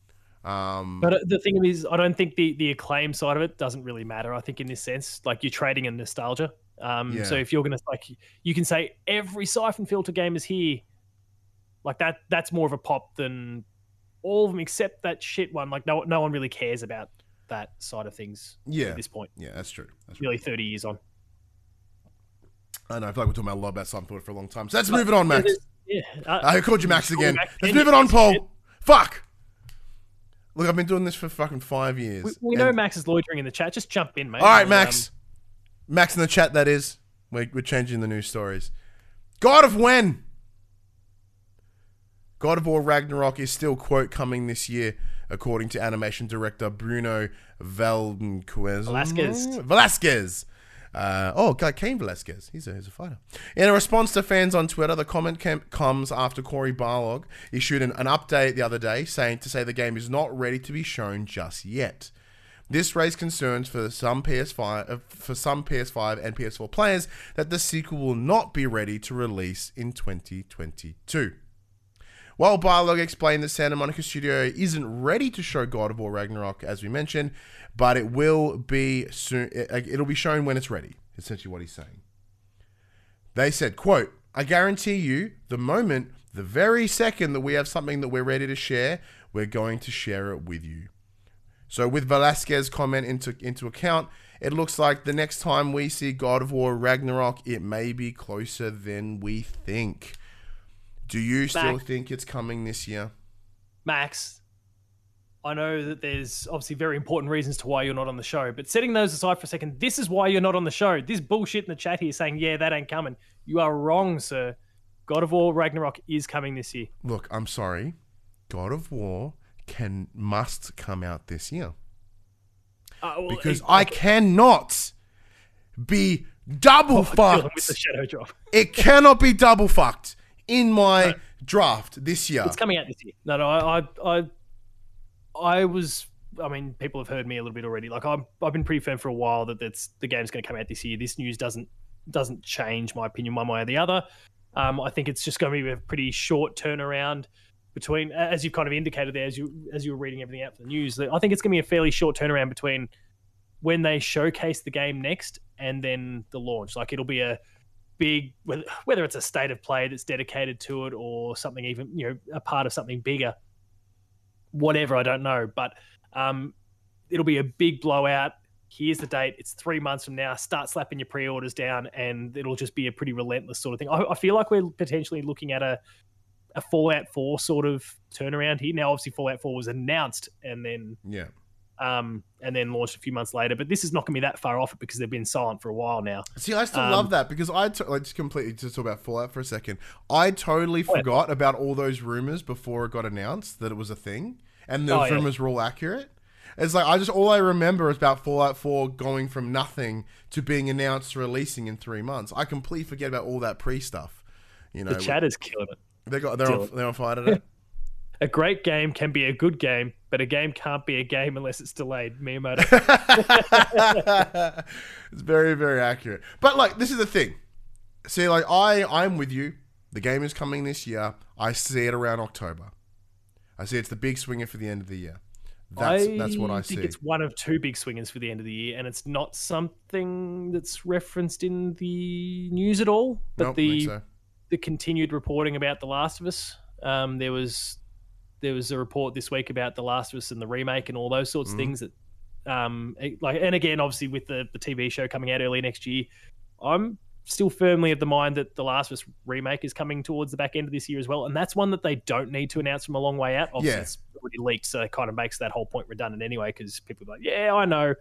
C: But the thing is, I don't think the acclaim side of it doesn't really matter. I think in this sense, like you're trading in nostalgia. So if you're gonna like, you can say every Siphon Filter game is here, like that's more of a pop than all of them except that shit one. Like no one really cares about that side of things.
A: Yeah,
C: at this point.
A: Yeah, that's true.
C: Nearly 30 years on.
A: I know. I feel like we're talking about a lot about Siphon Filter for a long time. So let's move it on, Max.
C: Yeah,
A: I called you Max again. Let's move it on, Paul. Fuck. Look, I've been doing this for fucking 5 years.
C: We know Max is loitering in the chat. Just jump in, mate.
A: All right, Max. Max in the chat, that is. We're changing the news stories. God of when? God of War Ragnarok is still, quote, coming this year, according to animation director Bruno Velasquez. Cain Velasquez. He's a fighter. In a response to fans on Twitter, the comment comes after Cory Barlog issued an update the other day to say the game is not ready to be shown just yet. This raised concerns for some PS5 and PS4 players that the sequel will not be ready to release in 2022. While BioLog explained that Santa Monica Studio isn't ready to show God of War Ragnarok, as we mentioned, but it will be soon. It'll be shown when it's ready. Essentially, what he's saying. They said, "Quote: I guarantee you, the very second that we have something that we're ready to share, we're going to share it with you." So, with Velasquez's comment into account, it looks like the next time we see God of War Ragnarok, it may be closer than we think. Do you still think it's coming this year?
C: Max, I know that there's obviously very important reasons to why you're not on the show, but setting those aside for a second, this is why you're not on the show. This bullshit in the chat here saying, yeah, that ain't coming. You are wrong, sir. God of War Ragnarok is coming this year.
A: Look, I'm sorry. God of War must come out this year. Because I cannot be double fucked.
C: With the shadow drop.
A: It cannot be double fucked in my draft this year.
C: It's coming out this year. No, I mean, people have heard me a little bit already. Like I've been pretty firm for a while that the game's going to come out this year. This news doesn't change my opinion one way or the other. I think it's just going to be a pretty short turnaround between, as you've kind of indicated there, as you were reading everything out for the news. I think it's going to be a fairly short turnaround between when they showcase the game next and then the launch. Like it'll be a big, whether it's a state of play that's dedicated to it or something even, a part of something bigger, whatever, I don't know. But it'll be a big blowout. Here's the date. It's 3 months from now. Start slapping your pre-orders down and it'll just be a pretty relentless sort of thing. I feel like we're potentially looking at a Fallout 4 sort of turnaround here. Now, obviously, Fallout 4 was announced and then launched a few months later. But this is not going to be that far off it because they've been silent for a while now. See, I still love that because just completely to talk about Fallout for a second. I totally forgot about all those rumors before it got announced that it was a thing, and the rumors were all accurate. It's like all I remember is about Fallout 4 going from nothing to being announced releasing in 3 months. I completely forget about all that pre-stuff. The chat is killing it.
A: They're on fire today.
C: A great game can be a good game, but a game can't be a game unless it's delayed. Miyamoto.
A: It's very, very accurate. But like, this is the thing. See, like I'm with you. The game is coming this year. I see it around October. I see it's the big swinger for the end of the year. That's what I see.
C: I think it's one of two big swingers for the end of the year, and it's not something that's referenced in the news at all. But the continued reporting about The Last of Us. There was a report this week about The Last of Us and the remake and all those sorts of things that, and again, obviously with the TV show coming out early next year, I'm still firmly of the mind that The Last of Us remake is coming towards the back end of this year as well. And that's one that they don't need to announce from a long way out. Obviously, it's already leaked, so it kind of makes that whole point redundant anyway, because people are like, yeah, I know.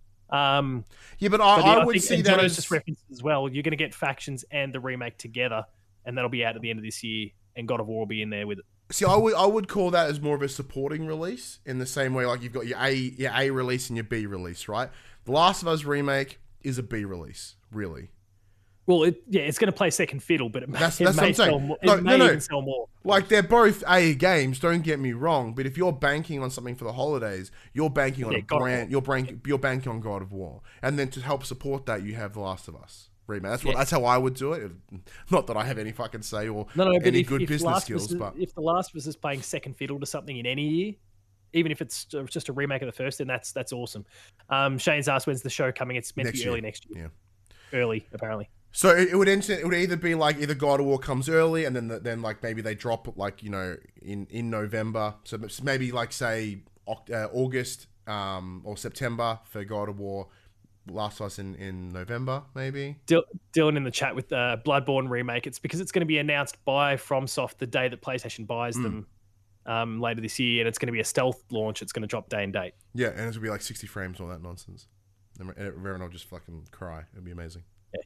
A: But I would see that as
C: just references as well. You're going to get Factions and the remake together, and that'll be out at the end of this year, and God of War will be in there with it.
A: See, I would call that as more of a supporting release in the same way like you've got your A release and your B release, right? The Last of Us remake is a B release, really.
C: Well, it's going to play second fiddle, but
A: that's what I'm saying.
C: Even sell more.
A: Like, they're both A games, don't get me wrong, but if you're banking on something for the holidays, you're banking on a brand, you're banking on God of War. And then to help support that, you have The Last of Us remake. That's how I would do it. Not that I have any fucking say or any good business skills, but
C: if The Last of Us is playing second fiddle to something in any year, even if it's just a remake of the first, then that's awesome. Shane's asked, when's the show coming? It's meant to be early next year. Yeah. Early, apparently.
A: So it would either be like either God of War comes early and then like maybe they drop like, in November. So maybe like say August or September for God of War. Last of Us in November, maybe.
C: Dylan in the chat with the Bloodborne remake. It's because it's going to be announced by FromSoft the day that PlayStation buys them later this year, and it's going to be a stealth launch. It's going to drop day and date.
A: Yeah, and it's going to be like 60 frames, all that nonsense. And everyone will just fucking cry. It'll be amazing.
C: Yeah.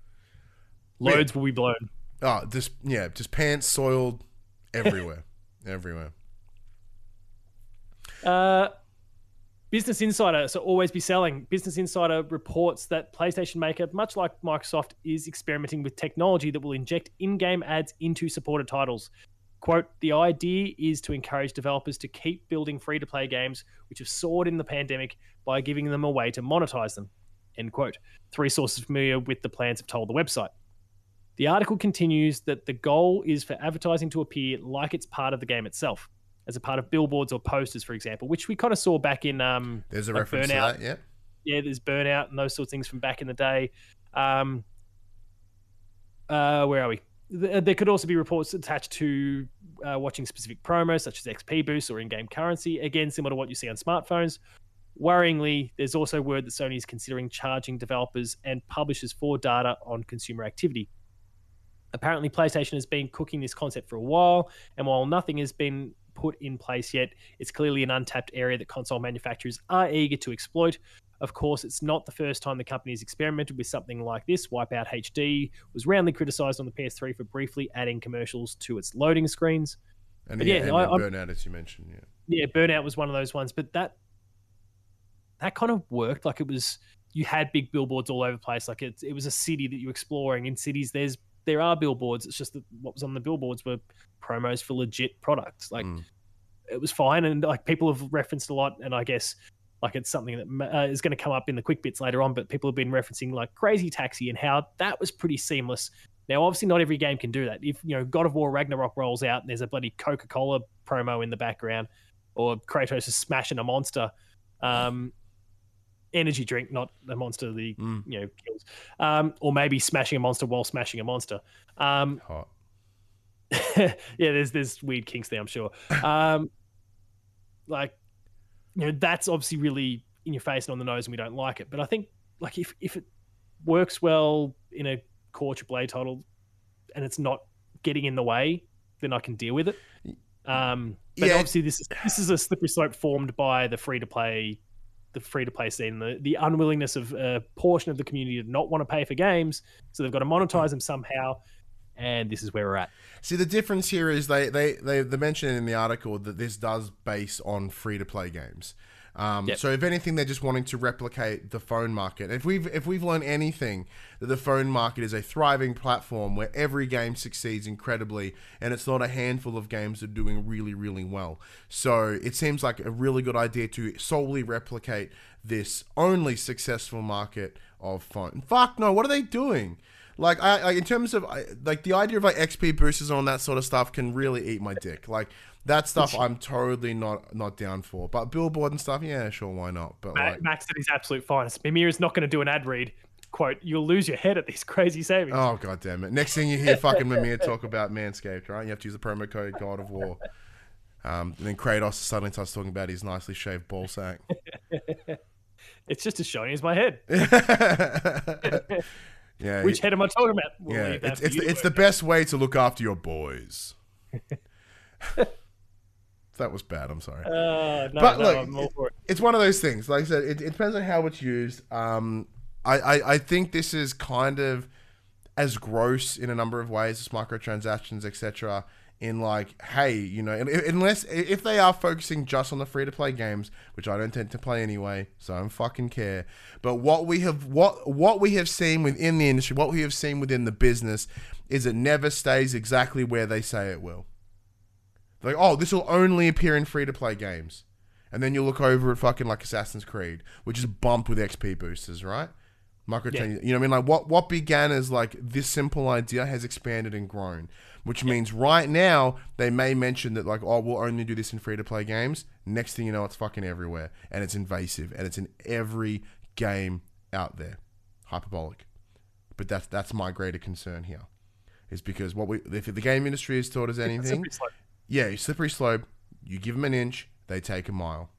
C: Loads will be blown.
A: Oh, just pants soiled everywhere. Everywhere.
C: Business Insider, so always be selling. Business Insider reports that PlayStation Maker, much like Microsoft, is experimenting with technology that will inject in-game ads into supported titles. Quote, the idea is to encourage developers to keep building free-to-play games which have soared in the pandemic by giving them a way to monetize them, end quote. 3 sources familiar with the plans have told the website. The article continues that the goal is for advertising to appear like it's part of the game itself, as a part of billboards or posters, for example, which we kind of saw back in
A: There's a
C: like
A: reference
C: Burnout.
A: to that, yeah.
C: Yeah, there's Burnout and those sort of things from back in the day. Where are we? There could also be reports attached to watching specific promos, such as XP boosts or in-game currency. Again, similar to what you see on smartphones. Worryingly, there's also word that Sony is considering charging developers and publishers for data on consumer activity. Apparently, PlayStation has been cooking this concept for a while, and while nothing has been put in place yet, it's clearly an untapped area that console manufacturers are eager to exploit. Of course, it's not the first time the company has experimented with something like this. Wipeout HD was roundly criticized on the PS3 for briefly adding commercials to its loading screens.
A: And
C: But
A: yeah,
C: yeah,
A: and
C: I-
A: Burnout, as you mentioned, yeah.
C: Yeah, Burnout was one of those ones, but that kind of worked. Like, it was, you had big billboards all over the place. Like, it was a city that you're exploring. In cities, there are billboards. It's just that what was on the billboards were promos for legit products. Like, it was fine, and like people have referenced a lot, and I guess like it's something that is going to come up in the quick bits later on. But people have been referencing like Crazy Taxi and how that was pretty seamless. Now, obviously, not every game can do that. If God of War Ragnarok rolls out and there's a bloody Coca-Cola promo in the background, or Kratos is smashing a monster, energy drink, not a monster that he kills, or maybe smashing a monster while smashing a monster.
A: Hot.
C: Yeah, there's weird kinks there, I'm sure. That's obviously really in your face and on the nose, and we don't like it. But I think like if it works well in a core AAA title and it's not getting in the way, then I can deal with it. But obviously this is a slippery slope formed by the free to play scene, the unwillingness of a portion of the community to not want to pay for games, so they've got to monetize them somehow. And this is where we're at.
A: See, the difference here is they mention in the article that this does base on free-to-play games. So if anything, they're just wanting to replicate the phone market. If we've learned anything, that the phone market is a thriving platform where every game succeeds incredibly, and it's not a handful of games that are doing really, really well. So it seems like a really good idea to solely replicate this only successful market of phone. Fuck no, what are they doing? Like, I in terms of like the idea of like XP boosters and all that sort of stuff can really eat my dick. Like that stuff, I'm totally not down for. But billboard and stuff, yeah, sure, why not? But
C: Max at his absolute finest. Mimir is not going to do an ad read. Quote, you'll lose your head at these crazy savings.
A: Oh, god damn it. Next thing you hear fucking Mimir talk about Manscaped, right? You have to use the promo code God of War. And then Kratos suddenly starts talking about his nicely shaved ball sack.
C: It's just as shiny as my head.
A: Yeah.
C: Which head am I talking about?
A: Yeah, it's the best way to look after your boys. That was bad. I'm sorry. Look,
C: I'm all for it.
A: It's one of those things. Like I said, it depends on how it's used. I think this is kind of as gross in a number of ways as microtransactions, etc. In like, hey, unless if they are focusing just on the free to play games, which I don't tend to play anyway, so I don't fucking care. But what we have seen within the industry, what we have seen within the business, is it never stays exactly where they say it will. Like, oh, this will only appear in free to play games, and then you look over at fucking like Assassin's Creed, which is bumped with XP boosters, right? Microtransactions, you know what I mean? Like what began as like this simple idea has expanded and grown. Which means right now, they may mention that like, oh, we'll only do this in free-to-play games. Next thing you know, it's fucking everywhere. And it's invasive. And it's in every game out there. Hyperbolic. But that's my greater concern here. Is because if the game industry is taught as anything... slippery slope. You give them an inch, they take a mile.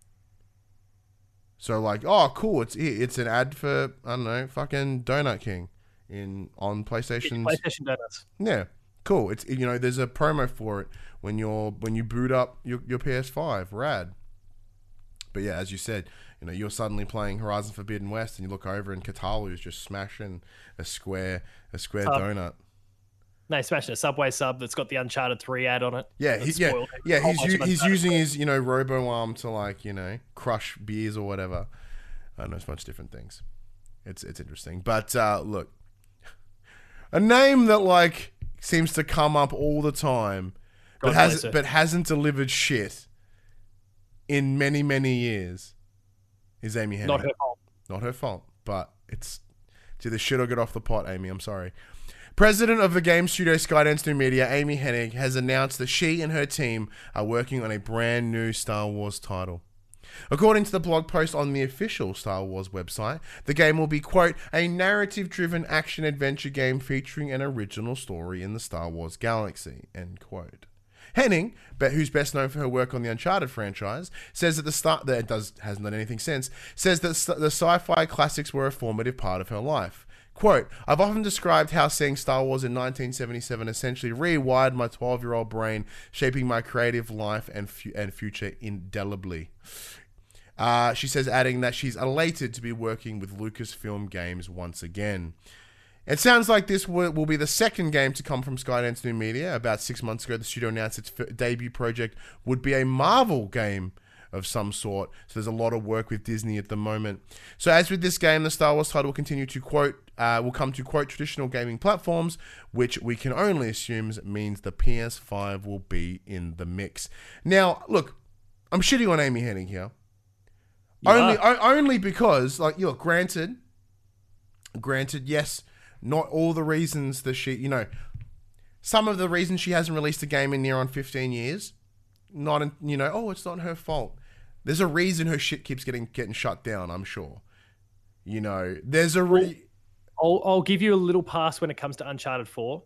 A: So like, oh, cool, it's an ad for, I don't know, fucking Donut King on PlayStation.
C: PlayStation Donuts.
A: Yeah. Cool. It's there's a promo for it when you boot up your PS5. Rad. But yeah, as you said, you're suddenly playing Horizon Forbidden West and you look over and Katalu's just smashing a square donut.
C: No, he's smashing a Subway sub that's got the Uncharted 3 ad on it.
A: Yeah, he's using his robo arm to like crush beers or whatever. I don't know, it's a bunch of different things. It's interesting, but look, a name that like seems to come up all the time but hasn't delivered shit in many, many years is Amy Hennig.
C: Not her fault.
A: Not her fault, but it's either shit or get off the pot, Amy. I'm sorry. President of the game studio Skydance New Media, Amy Hennig, has announced that she and her team are working on a brand new Star Wars title. According to the blog post on the official Star Wars website, the game will be, quote, a narrative-driven action-adventure game featuring an original story in the Star Wars galaxy, end quote. Hennig, who's best known for her work on the Uncharted franchise, says at the start that hasn't done anything since, says that the sci-fi classics were a formative part of her life. Quote, I've often described how seeing Star Wars in 1977 essentially rewired my 12-year-old brain, shaping my creative life and future indelibly. She says, adding that she's elated to be working with Lucasfilm Games once again. It sounds like this will be the second game to come from Skydance New Media. About 6 months ago, the studio announced its debut project would be a Marvel game of some sort. So there's a lot of work with Disney at the moment. So as with this game, the Star Wars title will continue to will come to quote traditional gaming platforms, which we can only assume means the PS5 will be in the mix. Now, look, I'm shitting on Amy Hennig here. Only because, like, you know, granted, yes, not all the reasons that some of the reasons she hasn't released a game in near on 15 years, it's not her fault. There's a reason her shit keeps getting shut down, I'm sure. You know, there's a
C: I'll give you a little pass when it comes to Uncharted 4.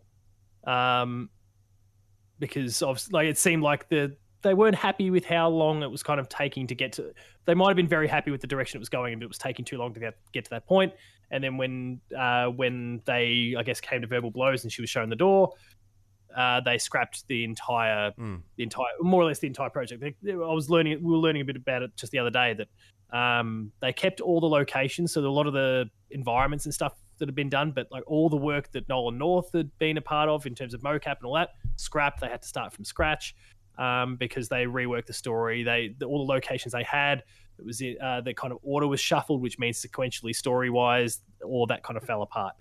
C: Because it seemed like they weren't happy with how long it was kind of taking to get to. They might have been very happy with the direction it was going, but it was taking too long to get to that point. And then when they, I guess, came to verbal blows and she was shown the door, they scrapped the entire, more or less the entire project. We were learning a bit about it just the other day that they kept all the locations, so a lot of the environments and stuff that had been done, but like all the work that Nolan North had been a part of in terms of mocap and all that, scrapped. They had to start from scratch. Because they reworked the story. All the locations they had, it was the kind of order was shuffled, which means sequentially, story-wise, all that kind of fell apart.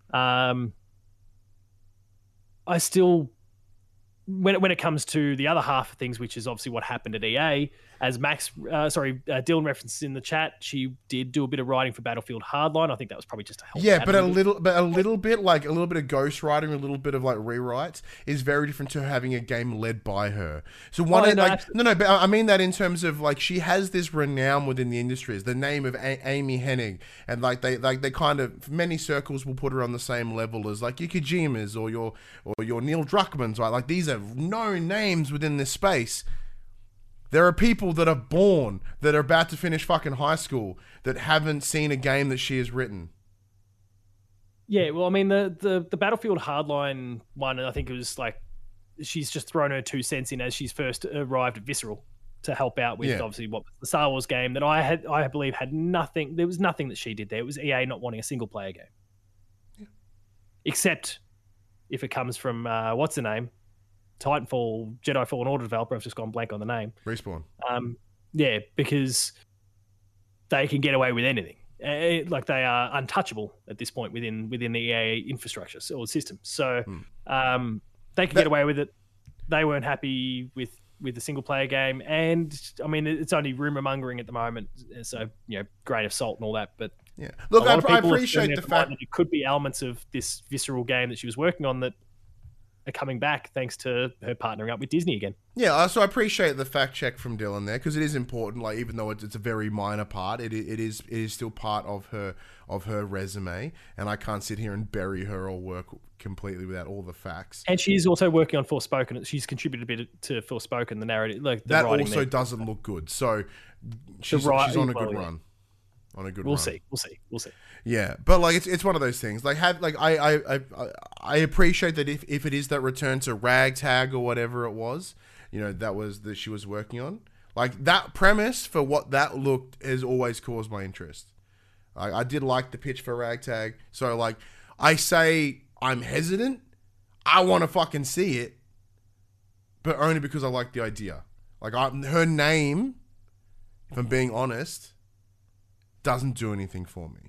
C: I still, when it comes to the other half of things, which is obviously what happened at EA, as Dylan references in the chat, she did do a bit of writing for Battlefield Hardline. I think that was probably just to help.
A: Yeah, but a little bit of ghost writing, a little bit of like rewrites is very different to having a game led by her. So but I mean that in terms of like she has this renown within the industry, as the name of Amy Hennig, and like they kind of many circles will put her on the same level as like your Kojimas or your Neil Druckmanns, right? Like these are known names within this space. There are people that are born, that are about to finish fucking high school, that haven't seen a game that she has written.
C: Yeah, well, I mean, the Battlefield Hardline one, I think it was like, she's just thrown her 2 cents in as she's first arrived at Visceral to help out with obviously what was the Star Wars game that I believe had nothing. There was nothing that she did there. It was EA not wanting a single player game. Yeah. Except if it comes from, what's the name? Titanfall, Jedi Fallen Order developer. I've just gone blank on the name.
A: Respawn.
C: Yeah, because they can get away with anything. Like they are untouchable at this point within the EA infrastructure or system. So they can get away with it. They weren't happy with the single player game, and I mean it's only rumor mongering at the moment. So grain of salt and all that, but
A: yeah. Look, I appreciate the fact
C: that it could be elements of this Visceral game that she was working on that are coming back thanks to her partnering up with Disney again.
A: Yeah, so I appreciate the fact check from Dylan there, because it is important. Like, even though it's a very minor part, it is still part of her resume, and I can't sit here and bury her or work completely without all the facts.
C: And she's also working on Forspoken. She's contributed a bit to Forspoken, the narrative, like the
A: that
C: writing
A: also
C: there.
A: Doesn't look good. So she's on a good run. On a good
C: We'll
A: run.
C: We'll see.
A: Yeah, but like it's one of those things. Like I appreciate that if it is that return to Ragtag or whatever it was, that she was working on. Like that premise for what that looked has always caused my interest. I did like the pitch for Ragtag. So like I say I'm hesitant. I want to fucking see it, but only because I like the idea. Like her name, if I'm being honest, doesn't do anything for me.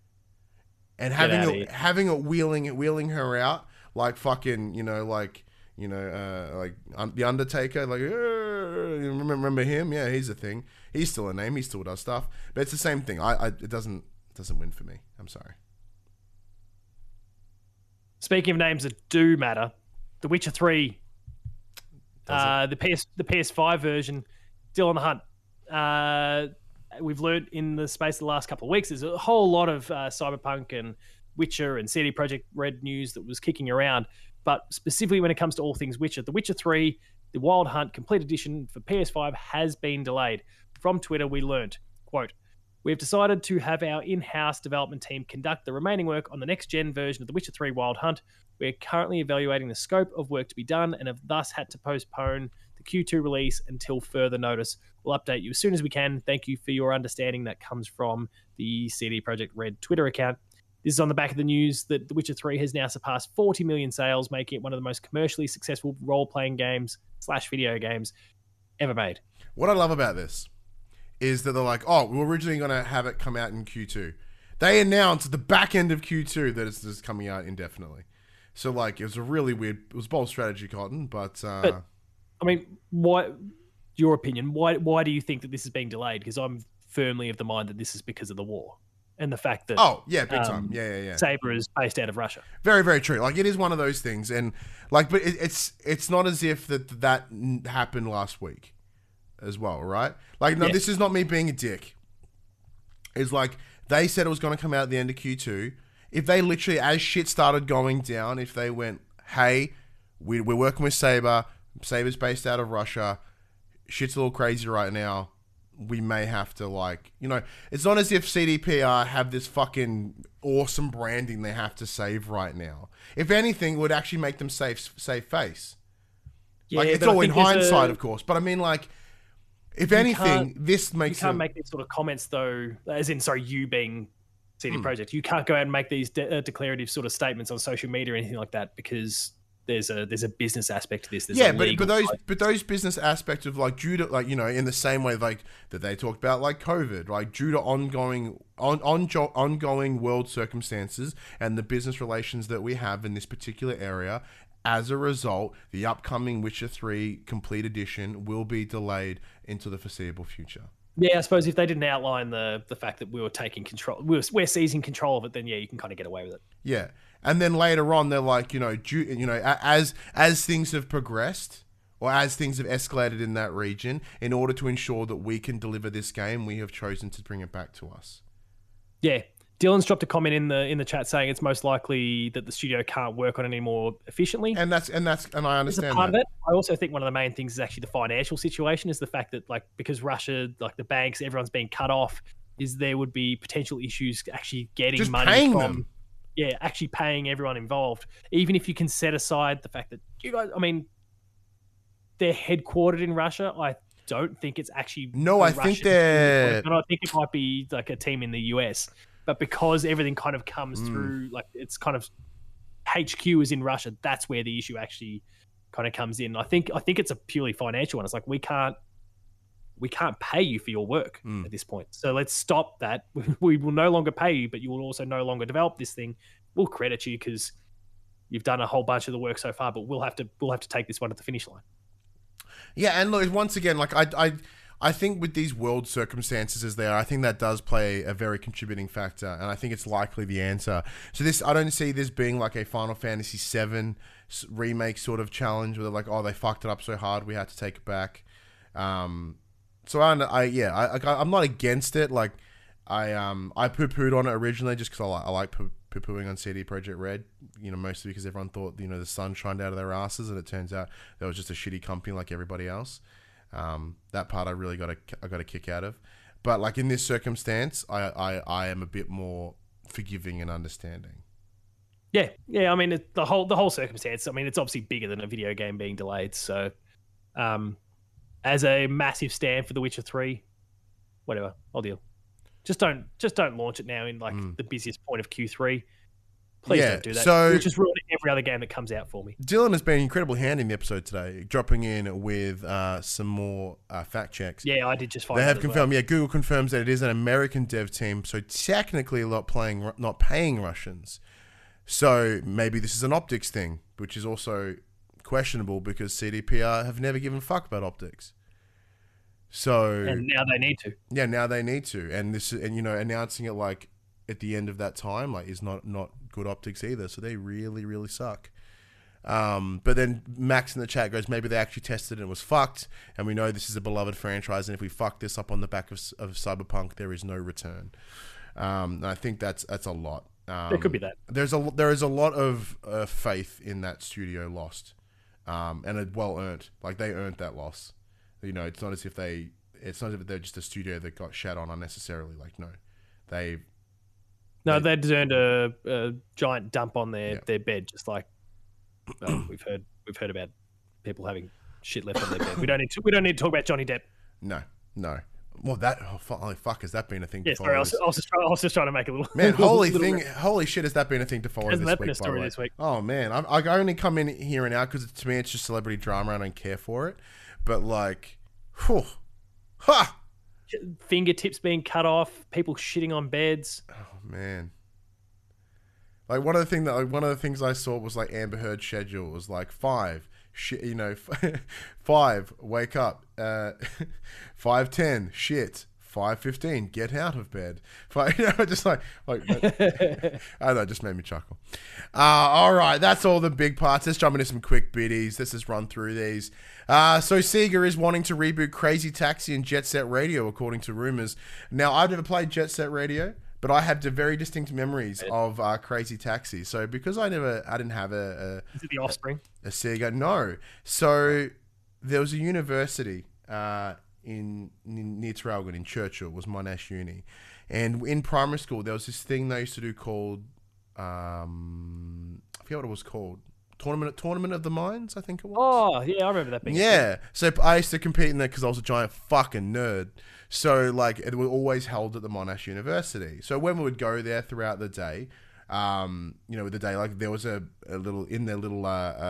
A: And having it wheeling her out like fucking, like the Undertaker. Like, remember him? Yeah, he's a thing. He's still a name. He still does stuff. But it's the same thing. It doesn't win for me. I'm sorry.
C: Speaking of names that do matter, The Witcher 3, the PS5 version, still on the hunt. We've learned in the space of the last couple of weeks, there's a whole lot of Cyberpunk and Witcher and CD Projekt Red news that was kicking around. But specifically when it comes to all things Witcher, The Witcher 3, the Wild Hunt Complete Edition for PS5 has been delayed. From Twitter, we learnt, quote, "We've decided to have our in-house development team conduct the remaining work on the next-gen version of The Witcher 3 Wild Hunt. We're currently evaluating the scope of work to be done and have thus had to postpone the Q2 release until further notice. We'll update you as soon as we can. Thank you for your understanding." That comes from the CD Projekt Red Twitter account. This is on the back of the news that The Witcher 3 has now surpassed 40 million sales, making it one of the most commercially successful role-playing games / video games ever made.
A: What I love about this is that they're like, oh, we were originally going to have it come out in Q2. They announced at the back end of Q2 that it's just coming out indefinitely. So, like, it was a really weird, it was bold strategy, Cotton, but I
C: mean, what, your opinion, why do you think that this is being delayed? Because I'm firmly of the mind that this is because of the war. And the fact that
A: big time. Yeah.
C: Saber is based out of Russia.
A: Very, very true. Like, it is one of those things, and like, but it's not as if that happened last week as well, right? Like, no, This is not me being a dick. It's like they said it was going to come out at the end of Q2. If they literally, as shit started going down, if they went, hey, we're working with Saber. Saber's based out of Russia. Shit's a little crazy right now. We may have to, like, it's not as if CDPR have this fucking awesome branding they have to save right now. If anything, it would actually make them save face. Yeah, like, it's all in hindsight, of course. But I mean, like, if anything, this makes
C: you can't make these sort of comments, though. As in, sorry, you being CD Projekt, you can't go out and make these declarative sort of statements on social media or anything like that because there's a business aspect to this.
A: But those business aspects of, like, due to, like, in the same way, like, that they talked about, like, COVID, like, due to ongoing world circumstances and the business relations that we have in this particular area, as a result, the upcoming Witcher 3 Complete Edition will be delayed into the foreseeable future.
C: Yeah, I suppose if they didn't outline the fact that we were taking control, we're seizing control of it, then yeah, you can kind of get away with it.
A: Yeah. And then later on, they're like, as things have progressed or as things have escalated in that region, in order to ensure that we can deliver this game, we have chosen to bring it back to us.
C: Yeah, Dylan's dropped a comment in the chat saying it's most likely that the studio can't work on it anymore efficiently.
A: And I understand
C: part of it. I also think one of the main things is actually the financial situation. Is the fact that, like, because Russia, like the banks, everyone's being cut off, is there would be potential issues actually getting
A: just
C: money
A: paying
C: from
A: them.
C: Yeah, actually paying everyone involved. Even if you can set aside the fact that you guys, I mean, they're headquartered in Russia. I don't think it's actually
A: I think they're.
C: But I think it might be like a team in the US. But because everything kind of comes through, like, it's kind of HQ is in Russia. That's where the issue actually kind of comes in. I think it's a purely financial one. It's like we can't pay you for your work at this point. So let's stop that. We will no longer pay you, but you will also no longer develop this thing. We'll credit you because you've done a whole bunch of the work so far, but we'll have to take this one at the finish line.
A: Yeah, and look, once again, like I think with these world circumstances as they are, I think that does play a very contributing factor, and I think it's likely the answer. So I don't see this being like a Final Fantasy VII remake sort of challenge where they're like, oh, they fucked it up so hard we had to take it back. So I'm not against it. Like, I poo-pooed on it originally just because I like poo-pooing on CD Projekt Red. Mostly because everyone thought the sun shined out of their asses, and it turns out they was just a shitty company like everybody else. That part I really got a kick out of. But, like, in this circumstance, I am a bit more forgiving and understanding.
C: Yeah. I mean, the whole circumstance. I mean, it's obviously bigger than a video game being delayed. So, as a massive stand for The Witcher 3, whatever, I'll deal. Just don't launch it now in, like, the busiest point of Q3. Please don't do that. So, which is ruining every other game that comes out for me.
A: Dylan has been incredibly handy in the episode today, dropping in with some more fact checks.
C: Yeah, I did just find
A: they have confirmed. Yeah, Google confirms that it is an American dev team, so technically not paying Russians. So maybe this is an optics thing, which is also questionable because CDPR have never given a fuck about optics. So
C: And now they need to.
A: yeah, now they need to, and announcing it like at the end of that time like is not good optics either. So they really suck. But then Max in the chat goes, maybe they actually tested it and it was fucked, and we know this is a beloved franchise, and if we fuck this up on the back of Cyberpunk, there is no return. And I think that's a lot.
C: There could be that.
A: There is a lot of faith in that studio lost, and it well earned. Like they earned that loss. It's not as if they're just a studio that got shat on unnecessarily. Like no, they
C: earned a giant dump on their bed, just like we've heard about people having shit left on their bed. We don't need to talk about Johnny Depp.
A: No. Well, holy fuck, has that been a thing?
C: Yeah, sorry, I was just trying to make a little.
A: Man, holy shit, has that been a thing to follow?
C: Hasn't
A: this
C: that been a story this week?
A: Oh man, I only come in here and out because to me it's just celebrity drama. I don't care for it, but like, whew, ha,
C: fingertips being cut off, people shitting on beds.
A: Oh man. Like one of the things I saw was like Amber Heard's schedule. It was like 5, 5, wake up, 5:10, shit, 5:15, get out of bed. Just like I don't know, it just made me chuckle. All right, that's all the big parts. Let's jump into some quick biddies. Let's just run through these. So Sega is wanting to reboot Crazy Taxi and Jet Set Radio, according to rumors. Now, I've never played Jet Set Radio, but I have very distinct memories of Crazy Taxi. So because I didn't have
C: Is it The Offspring?
A: A Sega. No. So there was a university in near Traralgon in Churchill, was Monash Uni, and in primary school there was this thing they used to do called I forget what it was called. Tournament of the Minds, I think it was.
C: Oh, yeah, I remember that being.
A: Yeah. So I used to compete in that because I was a giant fucking nerd. So, like, it was always held at the Monash University. So when we would go there throughout the day, with the day, like, there was a little, in their little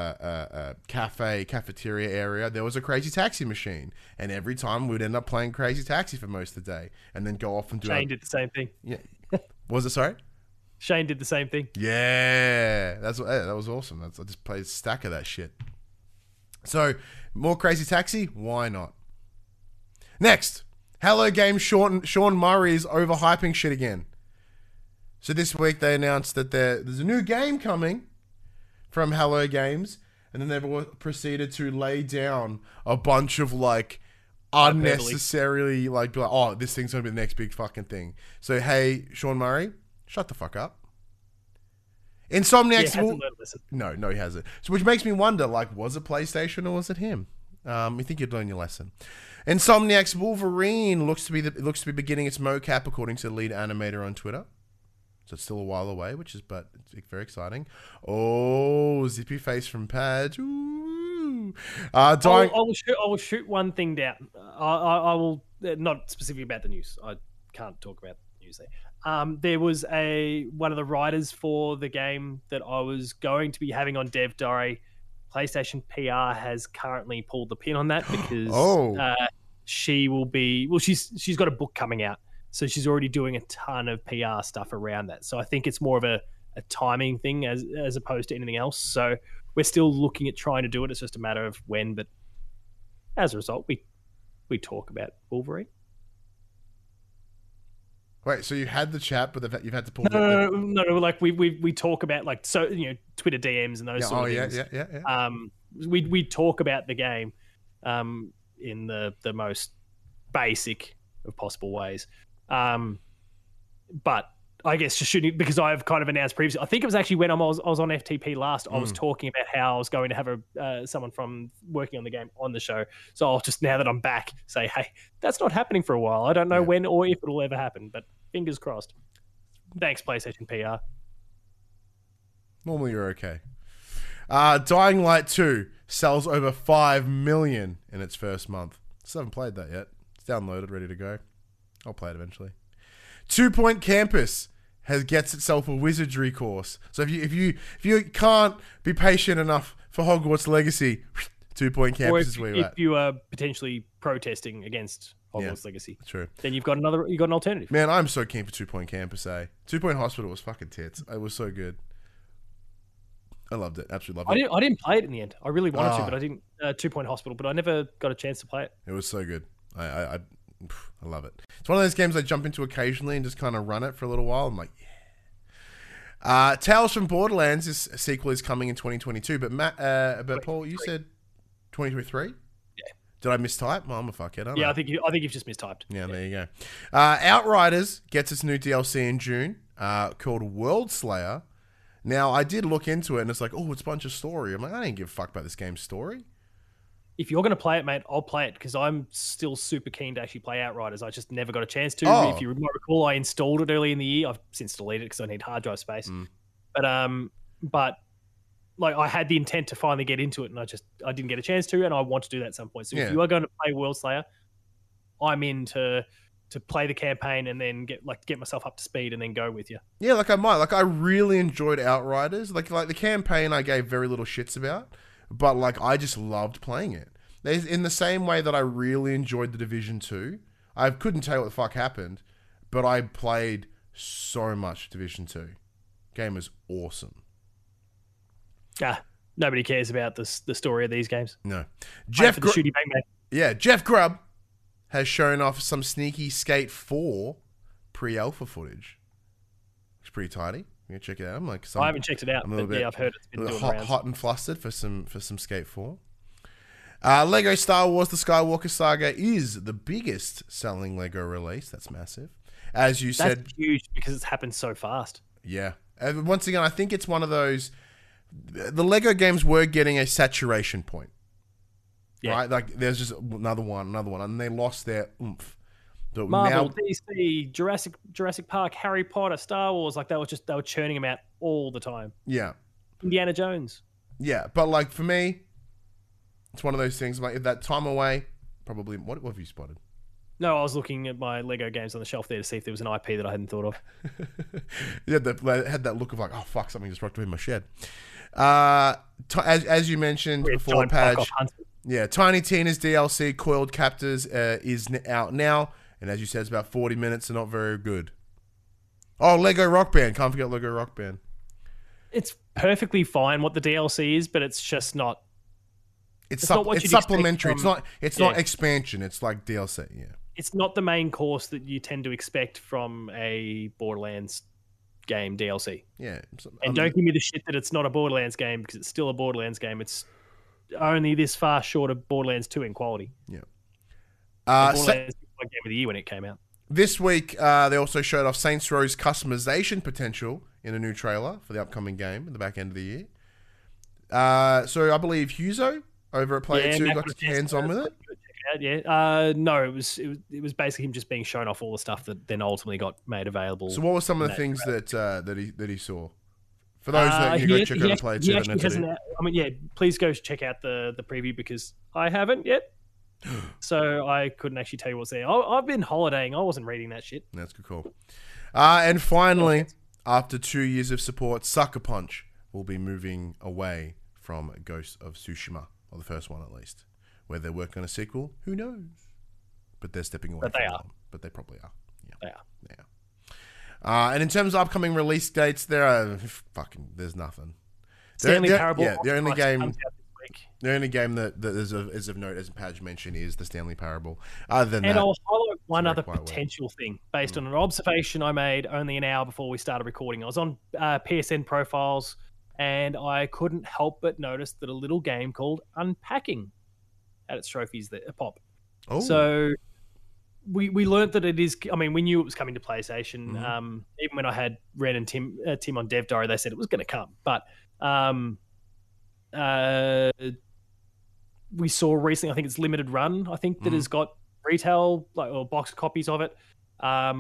A: cafeteria area, there was a Crazy Taxi machine. And every time we'd end up playing Crazy Taxi for most of the day. And then go off and do
C: Shane did the same thing.
A: Yeah. Was it, sorry?
C: Shane did the same thing.
A: Yeah. That was awesome. I just played a stack of that shit. So, more Crazy Taxi? Why not? Next. Hello Games Sean Murray is overhyping shit again. So this week they announced that there's a new game coming from Hello Games, and then they've proceeded to lay down a bunch of like unnecessarily like oh, this thing's gonna be the next big fucking thing. So hey, Sean Murray, shut the fuck up. Insomniacs No, he hasn't. So which makes me wonder, like, was it PlayStation or was it him? You think you'd learn your lesson. Insomniac's Wolverine looks to be beginning its mocap, according to the lead animator on Twitter. So it's still a while away, but it's very exciting. Oh, zippy face from Padge. Ooh.
C: I will shoot one thing down. I will not specifically about the news. I can't talk about the news there. There was one of the writers for the game that I was going to be having on Dev Diary. PlayStation PR has currently pulled the pin on that because she will be... Well, she's got a book coming out, so she's already doing a ton of PR stuff around that. So I think it's more of a timing thing as opposed to anything else. So we're still looking at trying to do it. It's just a matter of when. But as a result, we talk about Wolverine.
A: Wait, so you had the chat, but you've had to pull...
C: No. Like we talk about, like, so, Twitter DMs and those sort of things.
A: Yeah.
C: We talk about the game in the most basic of possible ways. But I guess just shooting, because I've kind of announced previously, I think it was actually when I was on FTP last, I was talking about how I was going to have someone from working on the game on the show. So I'll just, now that I'm back, say, hey, that's not happening for a while. I don't know when or if it'll ever happen, but fingers crossed. Thanks, PlayStation PR.
A: Normally you're okay. Dying Light 2 sells over 5 million in its first month. Still haven't played that yet. It's downloaded, ready to go. I'll play it eventually. 2 Point Campus gets itself a wizardry course. So if you can't be patient enough for Hogwarts Legacy, 2 Point Campus is where you're at.
C: If you are potentially protesting against Hogwarts Legacy,
A: true.
C: Then you've got an alternative.
A: Man, I'm so keen for 2 Point Campus. 2 Point Hospital was fucking tits. It was so good. I loved it. Absolutely loved it.
C: I didn't play it in the end. I really wanted to,
A: Oh.
C: but I didn't. 2 Point Hospital, but I never got a chance to play it.
A: It was so good. I love it. It's one of those games I jump into occasionally and just kind of run it for a little while. I'm like, yeah. Tales from Borderlands, this sequel is coming in 2022. But Paul, you said 2023?
C: Yeah.
A: Did I mistype? Well, I'm a fuckhead, aren't I?
C: Yeah, I think you've just mistyped.
A: Yeah, there you go. Outriders gets its new DLC in June called World Slayer. Now, I did look into it and it's like, oh, it's a bunch of story. I'm like, I didn't give a fuck about this game's story.
C: If you're going to play it, mate, I'll play it because I'm still super keen to actually play Outriders. I just never got a chance to.
A: Oh.
C: If you might recall, I installed it early in the year. I've since deleted it because I need hard drive space. But like I had the intent to finally get into it, and I didn't get a chance to, and I want to do that at some point. So if you are going to play World Slayer, I'm in to play the campaign and then get myself up to speed and then go with you.
A: Yeah, like I might. Like I really enjoyed Outriders. Like the campaign I gave very little shits about, but like I just loved playing it. In the same way that I really enjoyed the Division 2. I couldn't tell you what the fuck happened, but I played so much Division 2. Game was awesome.
C: Nobody cares about the story of these games.
A: No.
C: Jeff Shooty Bang Bang.
A: Yeah, Jeff Grubb has shown off some sneaky Skate 4 pre-alpha footage. It's pretty tidy. You can check it out. I'm like,
C: I haven't checked it out, but yeah, I've heard it's been doing rounds.
A: Hot and flustered for some Skate 4. Lego Star Wars: The Skywalker Saga is the biggest selling Lego release. That's massive. As you said,
C: that's huge because it's happened so fast.
A: Yeah. And once again, I think it's one of those. The Lego games were getting a saturation point. Yeah. Right? Like, there's just another one, and they lost their oomph. So
C: Marvel, DC, Jurassic Park, Harry Potter, Star Wars, like they were churning them out all the time.
A: Yeah.
C: Indiana Jones.
A: Yeah, but like for me, it's one of those things. Like that time away, probably. What have you spotted?
C: No, I was looking at my Lego games on the shelf there to see if there was an IP that I hadn't thought of.
A: Yeah, they had that look of like, oh fuck, something just rocked in my shed. As you mentioned before, Padge. Yeah, Tiny Tina's DLC, Coiled Captors, is out now. And as you said, it's about 40 minutes and not very good. Oh, Lego Rock Band. Can't forget Lego Rock Band.
C: It's perfectly fine what the DLC is, but it's just not.
A: It's supplementary. It's not expansion. It's like DLC. Yeah.
C: It's not the main course that you tend to expect from a Borderlands game DLC.
A: Yeah.
C: And don't give me the shit that it's not a Borderlands game because it's still a Borderlands game. It's only this far short of Borderlands 2 in quality.
A: Yeah.
C: Borderlands was Game of the Year when it came out.
A: This week, they also showed off Saints Row's customization potential in a new trailer for the upcoming game at the back end of the year. So I believe Huzo over at Player 2 got his hands on with it.
C: Yeah. No, it was basically him just being shown off all the stuff that then ultimately got made available.
A: So what were some of the things that he saw? For those that go check out the Player 2.
C: Please go check out the preview because I haven't yet. So I couldn't actually tell you what's there. I've been holidaying. I wasn't reading that shit.
A: That's good call. And finally, after 2 years of support, Sucker Punch will be moving away from Ghost of Tsushima, or the first one at least. Whether they're working on a sequel, who knows? But they're stepping away. But they probably are. Yeah.
C: They
A: are. And in terms of upcoming release dates, there's nothing.
C: Stanley Parable.
A: Yeah, the only game. The only game that is of note, as Padge mentioned, is the Stanley Parable. Other than that,
C: I'll highlight one other potential thing based on an observation I made only an hour before we started recording. I was on PSN profiles, and I couldn't help but notice that a little game called Unpacking had its trophies there, pop.
A: Oh.
C: So we learned that it is. I mean, we knew it was coming to PlayStation. Even when I had Ren and Tim on Dev Diary, they said it was going to come, but. We saw recently, I think it's Limited Run, I think, that has got retail or box copies of it. I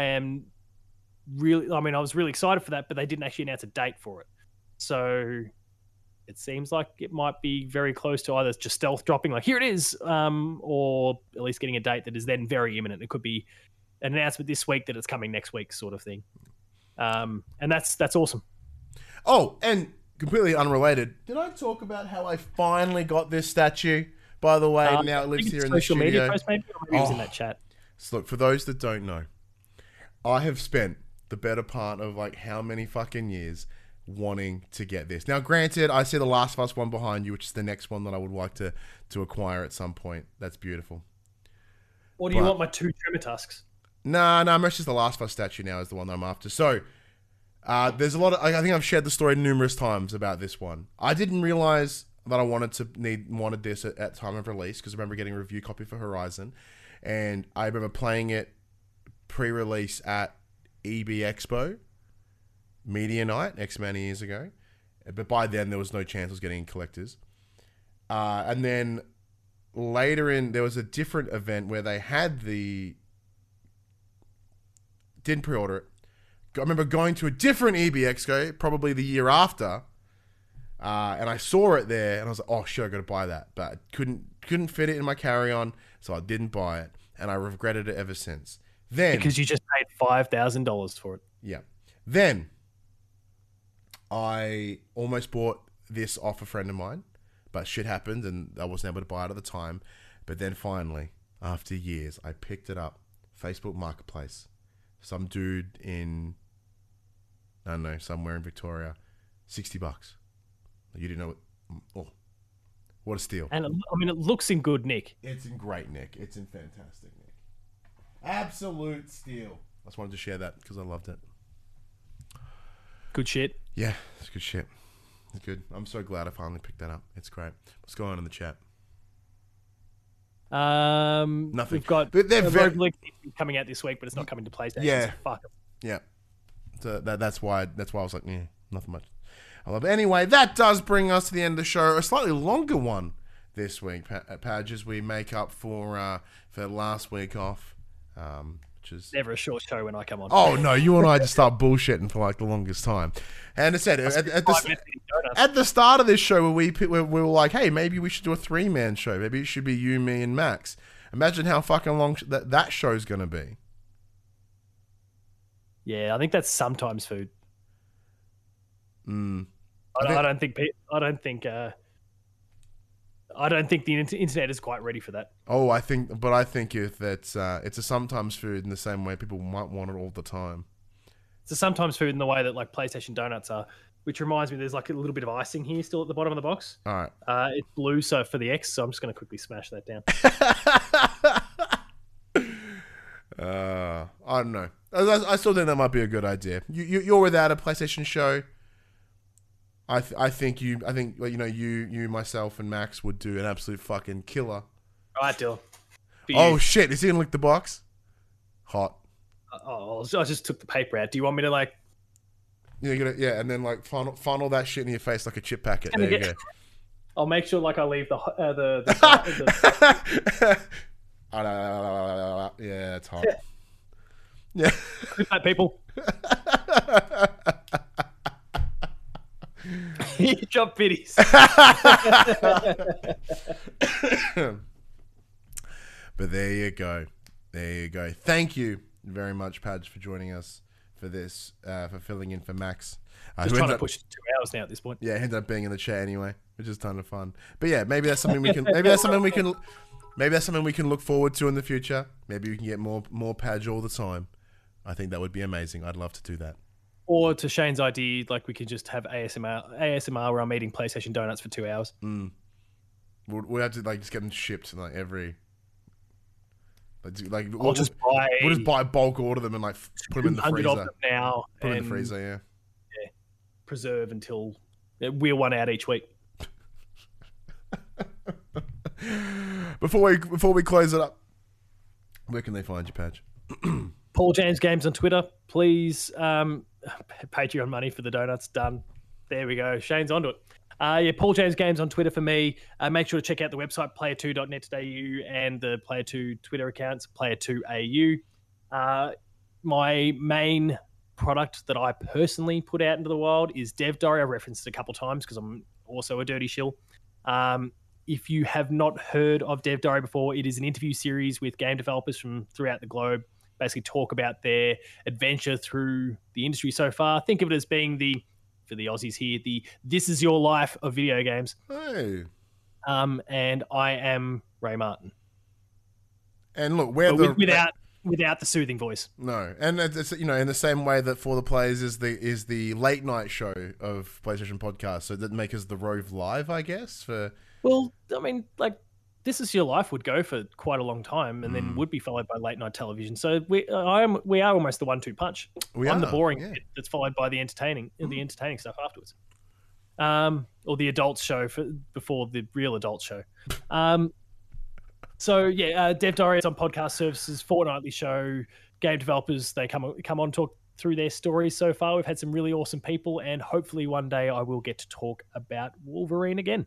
C: was really excited for that, but they didn't actually announce a date for it. So it seems like it might be very close to either just stealth dropping, like here it is, or at least getting a date that is then very imminent. It could be an announcement this week that it's coming next week, sort of thing. And that's awesome.
A: Oh, and completely unrelated. Did I talk about how I finally got this statue? By the way, now it lives here in the studio.
C: Social media post, maybe, or maybe it was in that chat.
A: So look, for those that don't know, I have spent the better part of like how many fucking years wanting to get this. Now, granted, I see the Last of Us one behind you, which is the next one that I would like to acquire at some point. That's beautiful.
C: Or do you want my 2 Trematusks?
A: No, it's just the Last of Us statue now is the one that I'm after. So, there's a lot of... I think I've shared the story numerous times about this one. I didn't realize that I wanted this at time of release, because I remember getting a review copy for Horizon, and I remember playing it pre-release at EB Expo Media Night X amount of years ago, but by then there was no chance I was getting collectors. And then later there was a different event where they had didn't pre-order it. I remember going to a different EB Expo, probably the year after, and I saw it there, and I was like, "Oh shit, I got to buy that," but I couldn't fit it in my carry-on, so I didn't buy it, and I regretted it ever since. Then
C: because you just paid $5,000 for it.
A: Yeah. Then I almost bought this off a friend of mine, but shit happened, and I wasn't able to buy it at the time. But then finally, after years, I picked it up, Facebook Marketplace. Some dude in, I don't know, somewhere in Victoria, $60. You didn't know it. Oh, what a steal.
C: And I mean, it looks in good nick.
A: It's in great nick. It's in fantastic nick. Absolute steal. I just wanted to share that because I loved it.
C: Good shit.
A: Yeah, it's good shit. It's good. I'm so glad I finally picked that up. It's great. What's going on in the chat? Nothing.
C: We've got Rogue League coming out this week, but it's not coming to PlayStation.
A: Yeah.
C: So fuck it.
A: Yeah. So that's why I was like, yeah, nothing much. I love it. Anyway, that does bring us to the end of the show. A slightly longer one this week, Padge, as we make up for last week off. Which is
C: never a short show when I come on.
A: Oh no, you and I just start bullshitting for like the longest time. And I said at the start of this show, where we were like, hey, maybe we should do a 3-man show. Maybe it should be you, me, and Max. Imagine how fucking long that show's gonna be.
C: Yeah, I think that's sometimes food. I don't think the internet is quite ready for that.
A: Oh, I think if it's a sometimes food in the same way people might want it all the time.
C: It's a sometimes food in the way that like PlayStation donuts are, which reminds me there's like a little bit of icing here still at the bottom of the box.
A: All right.
C: It's blue, so for the X, so I'm just going to quickly smash that down.
A: I don't know. I still think that might be a good idea. You're without a PlayStation show. I think you, myself, and Max would do an absolute fucking killer.
C: All right, Dylan.
A: Oh shit! Is he gonna lick the box? Hot.
C: I just took the paper out. Do you want me to like?
A: Yeah, and then like funnel that shit in your face like a chip packet. There you go.
C: I'll make sure like I leave the
A: yeah, it's hot. Yeah.
C: Good night, people. Jump biddies.
A: But there you go. Thank you very much, Padge, for joining us for this, for filling in for Max.
C: Just trying to push it to 2 hours now at this point.
A: Yeah, ended up being in the chat anyway, which is a ton of fun. But yeah, maybe that's something we can. Maybe that's something we can look forward to in the future. Maybe we can get more Padge all the time. I think that would be amazing. I'd love to do that.
C: Or to Shane's idea, like we could just have ASMR where I'm eating PlayStation donuts for 2 hours.
A: We'll have to like just get them shipped like every. Like
C: we'll just
A: buy bulk order them and like put them in the freezer.
C: Of them now.
A: Put them in the freezer, yeah.
C: Yeah. Preserve until wheel one out each week.
A: Before we close it up, where can they find you, Padge?
C: Paul James Games on Twitter. Please, Patreon money for the donuts done. There we go. Shane's onto it. Paul James Games on Twitter for me. Make sure to check out the website, player2.net.au, and the Player2 Twitter accounts, Player2AU. My main product that I personally put out into the world is Dev Diary. I've referenced it a couple times because I'm also a dirty shill. If you have not heard of Dev Diary before, it is an interview series with game developers from throughout the globe, basically talk about their adventure through the industry so far. Think of it as being for the Aussies here, This Is Your Life of video games.
A: Hey.
C: And I am Ray Martin.
A: And look,
C: without the soothing voice.
A: No, and it's in the same way that For the Players is the late night show of PlayStation Podcast, so that makes us the Rove Live, I guess.
C: Well, I mean, like, This Is Your Life would go for quite a long time, and then would be followed by late night television. So we are almost the 1-2 punch. I'm the boring bit that's followed by the entertaining stuff afterwards. Or the adults show before the real adult show. Dev Diary is on podcast services, fortnightly show. Game developers, they come on talk through their stories so far. We've had some really awesome people, and hopefully one day I will get to talk about Wolverine again.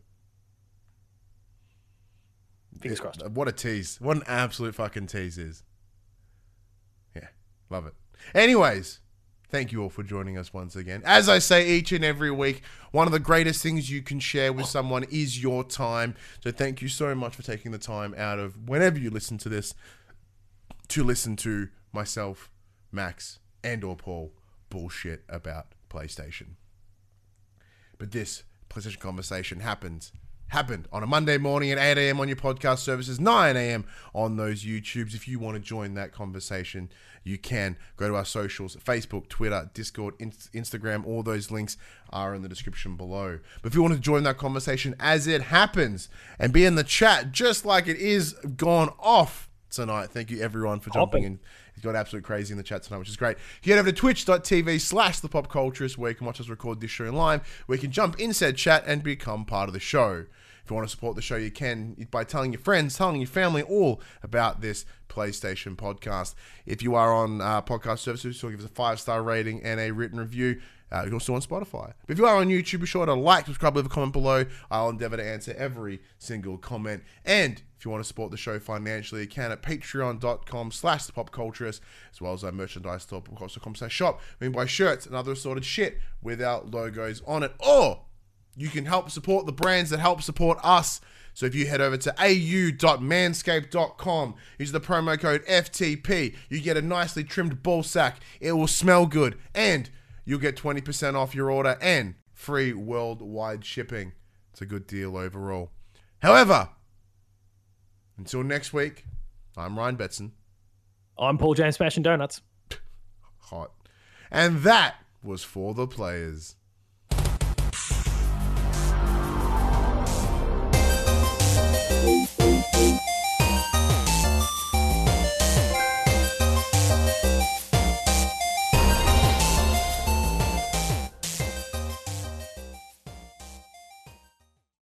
C: Fingers crossed.
A: What a tease. What an absolute fucking tease is. Yeah, love it. Anyways, thank you all for joining us once again. As I say each and every week, one of the greatest things you can share with someone is your time. So thank you so much for taking the time out of whenever you listen to this to listen to myself, Max, and or Paul bullshit about PlayStation. But this PlayStation conversation happened on a Monday morning at 8 a.m. on your podcast services, 9 a.m. on those YouTubes. If you want to join that conversation, you can go to our socials, Facebook, Twitter, Discord, Instagram. All those links are in the description below. But if you want to join that conversation as it happens and be in the chat just like it is gone off tonight, thank you everyone for jumping in. It's got absolutely crazy in the chat tonight, which is great. You get over to twitch.tv/thepopculturist, where you can watch us record this show in live, where you can jump in said chat and become part of the show. If you want to support the show, you can by telling your friends, telling your family all about this PlayStation podcast. If you are on podcast services, so give us a 5-star rating and a written review. You're also on Spotify. But if you are on YouTube, be sure to like, subscribe, leave a comment below. I'll endeavor to answer every single comment. And if you want to support the show financially, you can at patreon.com/thepopculturist, as well as our merchandise store, popculturist.com/shop. We can buy shirts and other assorted shit without logos on it. Or you can help support the brands that help support us. So if you head over to au.manscaped.com, use the promo code FTP, you get a nicely trimmed ball sack. It will smell good, and you'll get 20% off your order and free worldwide shipping. It's a good deal overall. However, until next week, I'm Ryan Betson.
C: I'm Paul James Smashing Donuts.
A: Hot. And that was For the Players.